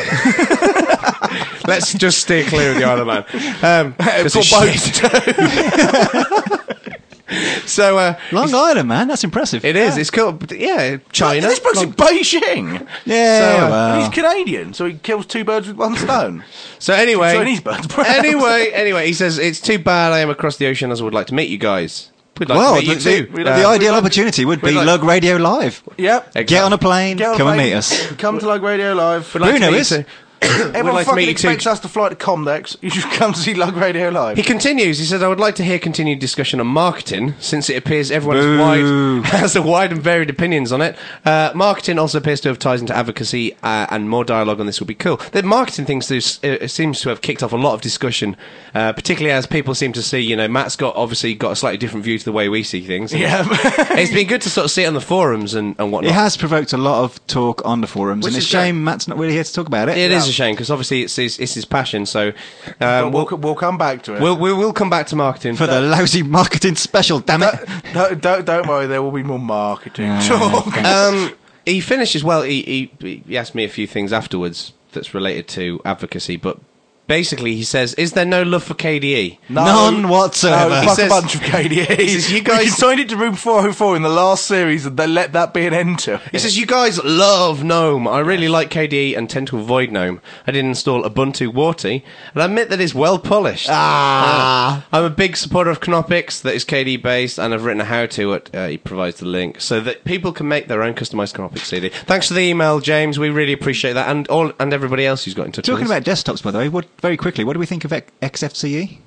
Let's just steer clear of the Isle of Man. 'Cause For it's boats shit. too. So Long Island, man, that's impressive. it is. It's cool. But yeah, China. This bloke's in Beijing. Yeah, So, And well. he's Canadian, so he kills two birds with one stone. So anyway, Chinese birds. perhaps. anyway, he says it's too bad I am across the ocean as I would like to meet you guys. We'd like Well, to meet you too. we'd the like- ideal opportunity would be we'd like- Lug Radio Live. Yep. Get on a plane, Get on a come and plane. meet us. Come to Lug Radio Live. We'd like to Bruno meet is. you too. Everyone like to fucking meet you too. expects us to fly to Comdex. You should come to see Lug Radio Live. He continues. He said, "I would like to hear continued discussion on marketing, since it appears everyone Boo. has a wide and varied opinions on it. Marketing also appears to have ties into advocacy, and more dialogue on this would be cool. The marketing thing seems to have kicked off a lot of discussion, particularly as people seem to see. Matt's obviously got a slightly different view to the way we see things. Yeah. It's been good to sort of see it on the forums and whatnot. It has provoked a lot of talk on the forums, Which and it's a is great. shame Matt's not really here to talk about it. It is a shame because obviously it's his passion. So But we'll we'll come back to it. we'll come back to marketing For the lousy marketing special, damn it. Don't worry, there will be more marketing talk. He finishes well. He asked me a few things afterwards that's related to advocacy, but basically he says, "Is there no love for KDE?" None whatsoever. No, He fuck says- a bunch of KDEs. says, "You guys- we signed it to Room 404 in the last series, and they let that be an end to it." He says, "You guys love GNOME. I really like KDE and tend to avoid GNOME. I did install Ubuntu Warty, and I admit that it's well polished. I'm a big supporter of Knoppix that is KDE based, and I've written a how-to he provides the link so that people can make their own customized Knoppix CD. Thanks for the email, James. We really appreciate that, and everybody else who's got in touch Talking with us. about desktops, by the way, very quickly, what do we think of XFCE?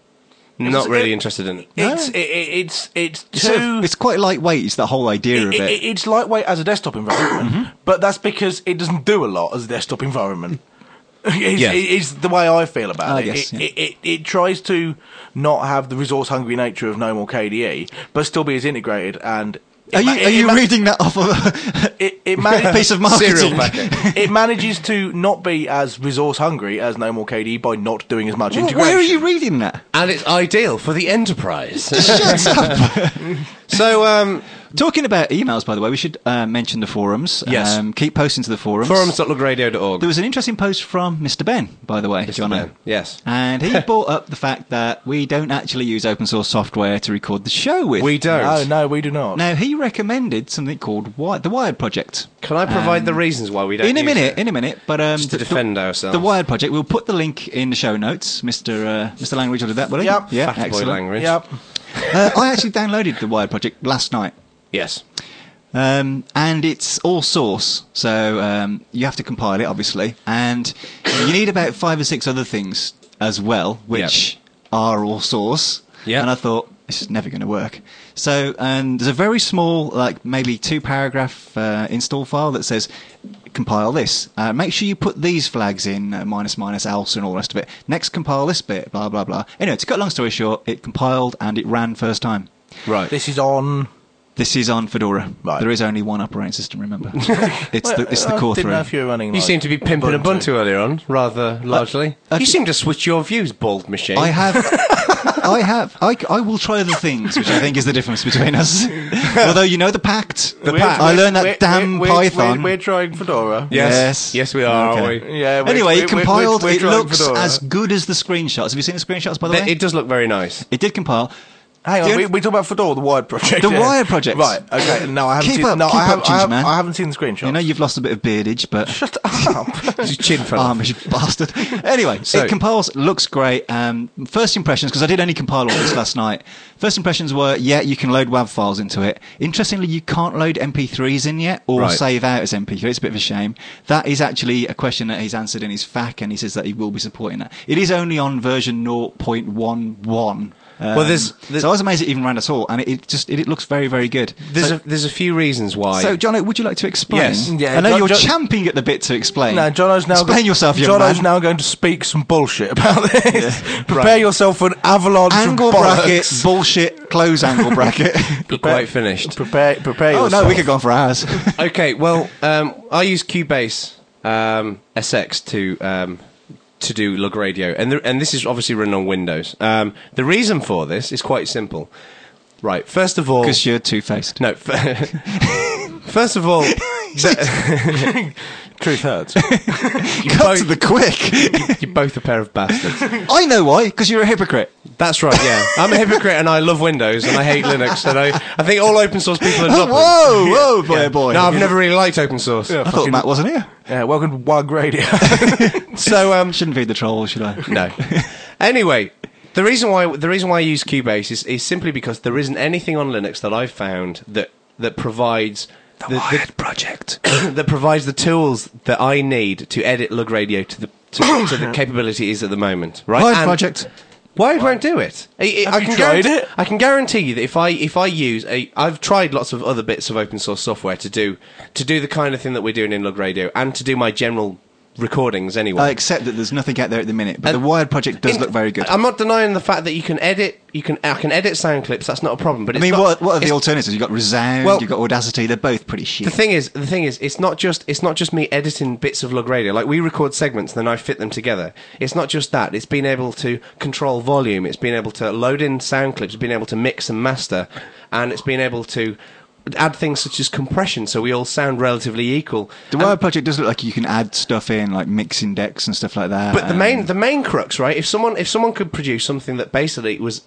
Not really interested in it. It's So too. it's quite lightweight, is the whole idea of it. It's lightweight as a desktop environment, Mm-hmm. but that's because it doesn't do a lot as a desktop environment. It's the way I feel about I it. guess, It tries to not have the resource-hungry nature of GNOME or KDE, but still be as integrated and. Are you reading that off of It a piece of marketing? Serial packet. It manages to not be as resource hungry as GNOME or KDE by not doing as much integration. Where are you reading that? And it's ideal for the enterprise. Shut up. So, Talking about emails, by the way, we should mention the forums. Yes. Keep posting to the forums. forums.lugradio.org. There was an interesting post from Mr. Ben, by the way, Jono. Ben, yes. And he brought up the fact that we don't actually use open source software to record the show with. We don't. No, we do not. Now, he recommended something called the Wired Project. Can I provide the reasons why we don't In a use it? minute. But Just to defend ourselves. The Wired Project. We'll put the link in the show notes. Mr. Langridge will do that, will he? Yep. Yeah, Fat boy excellent. language. Yep. I actually downloaded the Wired Project last night. Yes. And it's all source, so you have to compile it, obviously, and you need about 5 or 6 other things as well, which are all source. Yep. And I thought, this is never going to work. So there's a very small, like maybe 2-paragraph install file that says, compile this. Make sure you put these flags in, -- else and all the rest of it. Next, compile this bit, blah, blah, blah. Anyway, to cut a long story short, it compiled and it ran first time. Right. This is on. This is on Fedora. Right. There is only one operating system, remember. It's the I core didn't know through. if you were running. You seem to be pimping Ubuntu earlier on, rather largely. I you d- seem to switch your views, bald machine. I have. I will try other things, which I think is the difference between us. Although, the pact. I learned that damn Python. We're trying Fedora. Yes. Yes, we are, Okay. aren't we? Yeah. Anyway, it compiled. we're It trying looks Fedora. as good as the screenshots. Have you seen the screenshots, by the way? It does look very nice. It did compile. Hang on, The- we talk about Fedora, the Wired Project. The yeah. Wired Project. Right. Okay. No, I haven't Keep seen. up, no, keep I, have, up, Ginger man. I haven't seen the screenshot. I know you've lost a bit of beardage, but Shut up. His chin fell off. you bastard. Anyway, So- it compiles, looks great. First impressions, because I did only compile all this last night. First impressions were, you can load WAV files into it. Interestingly, you can't load MP3s in yet, or Right. save out as MP3. It's a bit of a shame. That is actually a question that he's answered in his FAQ, and he says that he will be supporting that. It is only on version 0.11. Well, there's- so I was amazed it even ran at all, and it looks very, very good. There's a few reasons why. So, Jono, would you like to explain? Yes. Yeah, I know you're John- champing at the bit to explain. No, Jono's now. Explain yourself, young Jono's man. now going to speak some bullshit about this. Prepare yourself for an avalanche Angle of bracket, bollocks. bullshit, close angle bracket. Be quite finished. Prepare Oh yourself. no, we could go on for hours. Okay, well, I use Cubase SX to do Lug Radio, and this is obviously running on Windows. The reason for this is quite simple. Right, first of all, Because you're two-faced. no. First of all, Truth hurts. Cut to the quick. You're both a pair of bastards. I know why, because you're a hypocrite. That's right, yeah. I'm a hypocrite and I love Windows and I hate Linux. And I think all open source people are Oh, dumping. whoa, boy. No, I've never really liked open source. I thought Matt wasn't here. Yeah, welcome to Wag Radio. So, Shouldn't feed the trolls, should I? no. Anyway, the reason why I use Cubase is simply because there isn't anything on Linux that I've found that provides The Wired Project. that provides the tools that I need to edit Lug Radio to the capability it is at the moment. Right? Wired And Project. Wired won't do it. I Have can you tried guarantee, it? I can guarantee you that if I use I've tried lots of other bits of open source software to do the kind of thing that we're doing in Lug Radio and to do my general recordings anyway. I accept that there's nothing out there at the minute, but the Wired Project does look very good. I'm not denying the fact that you can edit. I can edit sound clips. That's not a problem. But I it's mean, not, what are the it's- alternatives? You've got Resound, Well, you've got Audacity. They're both pretty shit. The thing is, it's not just me editing bits of Lug Radio. Like we record segments, then I fit them together. It's not just that. It's being able to control volume. It's being able to load in sound clips. It's being able to mix and master, and it's being able to add things such as compression, so we all sound relatively equal. The Wired Project does look like you can add stuff in, like mixing decks and stuff like that. But the main crux, right? If someone could produce something that basically was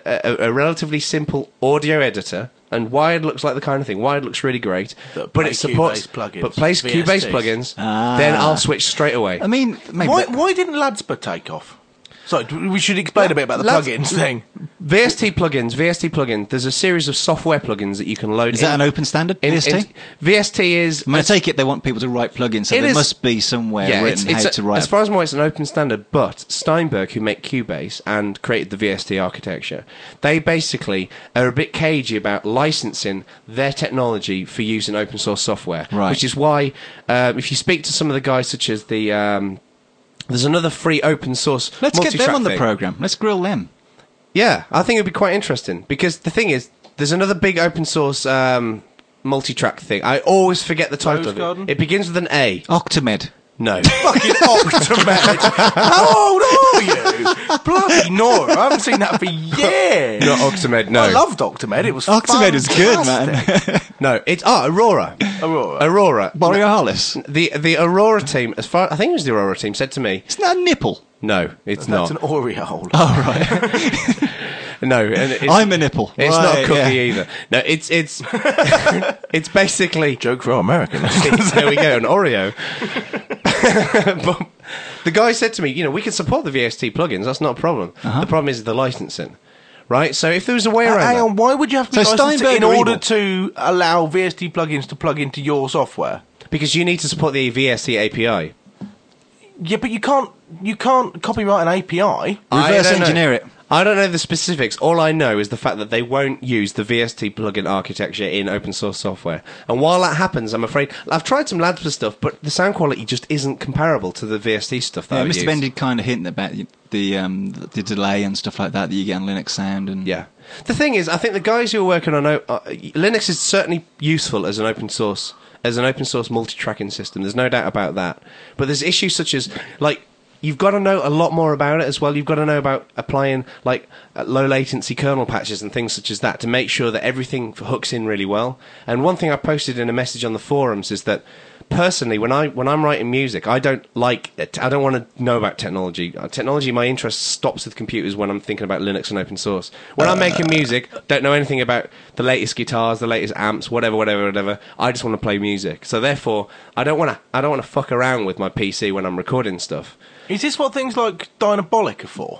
a relatively simple audio editor, and Wired looks like the kind of thing. Wired looks really great, That but play it supports Cubase plugins, but plays VSTs. Cubase plugins. Then I'll switch straight away. I mean, maybe Why didn't Ladspa take off? Sorry, we should explain a bit about the plugins thing. VST plugin. There's a series of software plugins that you can load. is that an open standard? VST? VST is. I mean, I take it they want people to write plugins, so It there is- must be somewhere written how to write. As far as I'm aware, it's an open standard, but Steinberg, who make Cubase and created the VST architecture, they basically are a bit cagey about licensing their technology for use in open source software. Right. Which is why, if you speak to some of the guys such as the... there's another free open source Let's get them multi-track on the thing. program. Let's grill them. Yeah, I think it'd be quite interesting, because the thing is, there's another big open source multi-track thing. I always forget the title Rose of Garden? it. It begins with an A. Octamed. No. Fucking Octamed. How old are you? Bloody Nora. I haven't seen that for years. Not Octamed, no. I loved Octamed. It was Octamed is good, fantastic. man. No, it's Aurora. Aurora. Borealis. The Aurora team, I think it was the Aurora team, said to me, Isn't that a nipple? no, it's That's not. an aureole. Oh, right. No, and it's, I'm a nipple. it's not a Right, cookie yeah. either. No, it's it's basically Joke for all Americans. there we go, an Oreo. But the guy said to me, we can support the VST plugins. That's not a problem. The problem is the licensing, right? So if there was a way around, Hang that- on, why would you have to be So licensed Steinberg in are order evil. to allow VST plugins to plug into your software? because you need to support the VST API. Yeah, but you can't copyright an API. I Reverse don't know. engineer it. I don't know the specifics. All I know is the fact that they won't use the VST plugin architecture in open source software. And while that happens, I'm afraid I've tried some Ladspa stuff, but the sound quality just isn't comparable to the VST stuff that Yeah, I Mr. use. Ben did kind of hint about the delay and stuff like that you get on Linux Sound. And Yeah. The thing is, I think the guys who are working on Linux is certainly useful as an open source multi-tracking system. There's no doubt about that. But there's issues such as you've got to know a lot more about it as well. You've got to know about applying low latency kernel patches and things such as that to make sure that everything hooks in really well. And one thing I posted in a message on the forums is that personally, when I'm writing music, I don't want to know about technology. Technology, my interest stops with computers when I'm thinking about Linux and open source. When I'm making music, don't know anything about the latest guitars, the latest amps, whatever. I just want to play music. So therefore, I don't want to fuck around with my PC when I'm recording stuff. Is this what things like Dynabolic are for?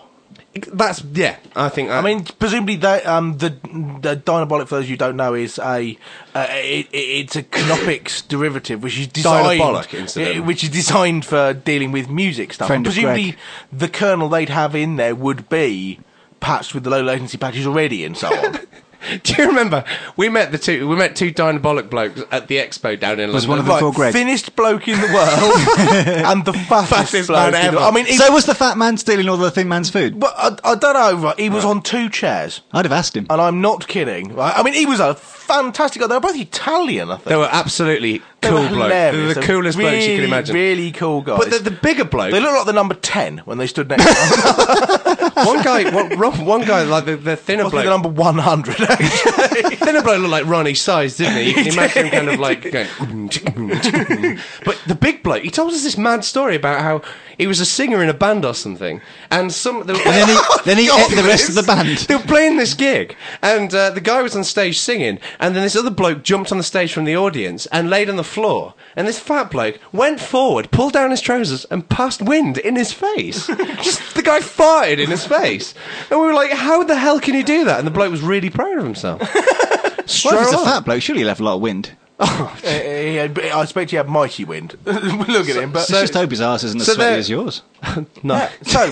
I think. I mean, presumably the Dynabolic, for those you don't know, is it's a Knoppix derivative, which is designed, Dynabolic, incidentally. which is designed for dealing with music stuff. Friend And of presumably, Greg. the kernel they'd have in there would be patched with the low latency patches already, and so on. Do you remember we met two Dynabolic blokes at the expo down in London? Was one of them called Greg? Thinnest bloke in the world and the fattest bloke man in the ever. I mean, So was the fat man stealing all the thin man's food? but I don't know. Right, he was on 2 chairs. I'd have asked him. And I'm not kidding. Right? I mean, he was a fantastic guy. They were both Italian, I think. They were absolutely They cool were blokes. They hilarious. were the They coolest blokes you can really, imagine. Really cool guys. But the bigger bloke, they look like the number 10 when they stood next to him. one guy like the thinner Possibly bloke. the number 100, actually. Thinner bloke looked like Ronnie Size, didn't he? You can imagine him kind of like going. But the bloke. He told us this mad story about how he was a singer in a band or something, and then he ate the rest of the band. They were playing this gig, and the guy was on stage singing, and then this other bloke jumped on the stage from the audience and laid on the floor, and this fat bloke went forward, pulled down his trousers, and passed wind in his face. Just the guy farted in his face, and we were like, "How the hell can you do that?" And the bloke was really proud of himself. Well, if it's a fat bloke, surely he'll have a lot of wind. I expect you have mighty wind. Look at him, but Let's just hope his arse isn't as sweaty as yours. No.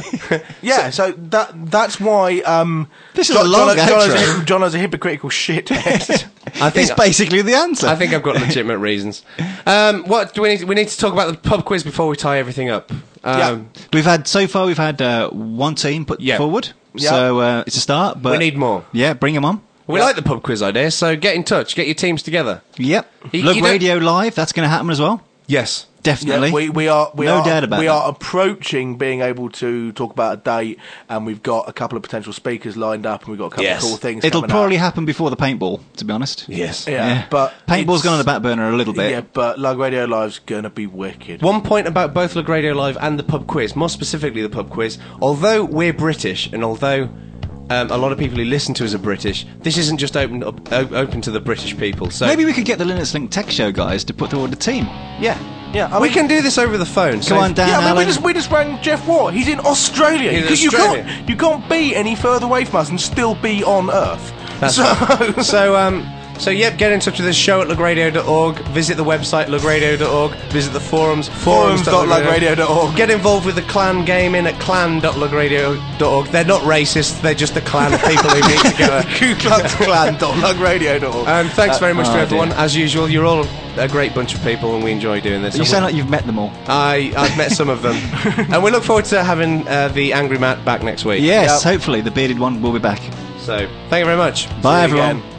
So that's why This is a long outro. John has a hypocritical shithead. I think It's basically the answer. I think I've got legitimate reasons. What do we need? We need to talk about the pub quiz before we tie everything up. We've had one team put forward, so it's a start. But we need more. Yeah, bring them on. We like the pub quiz idea, so get in touch, get your teams together. Yep. Lug Radio Live, that's going to happen as well. Yes. Definitely. Yeah, we are doubt about we that. are approaching being able to talk about a date, and we've got a couple of potential speakers lined up, and we've got a couple of cool things. It'll coming probably up. happen before the paintball, to be honest. Yes. Yeah, but paintball's gone on the back burner a little bit. Yeah, but Lug Radio Live's gonna be wicked. One point about both Lug Radio Live and the pub quiz, more specifically the pub quiz, although we're British, and although a lot of people who listen to us are British, this isn't just open to the British people. So maybe we could get the Linux Link Tech Show guys to put forward a team. Yeah. We can do this over the phone. Come on, Dan. Yeah, I mean, Alan. we just rang Jeff Watt. He's in Australia. He's in Because Australia. you can't be any further away from us and still be on Earth. That's right. So yep, get in touch with us, show at lugradio.org, visit the website lugradio.org, visit the forums, forums.lugradio.org. Get involved with the clan gaming at clan.lugradio.org. They're not racist, they're just a clan of people who meet together. Ku Klux Klan.lugradio.org. And thanks very much to everyone. As usual, you're all a great bunch of people and we enjoy doing this. You sound like you've met them all. I've met some of them. And we look forward to having the Angry Matt back next week. Yes, hopefully the bearded one will be back. So, thank you very much. Bye, See you everyone. again.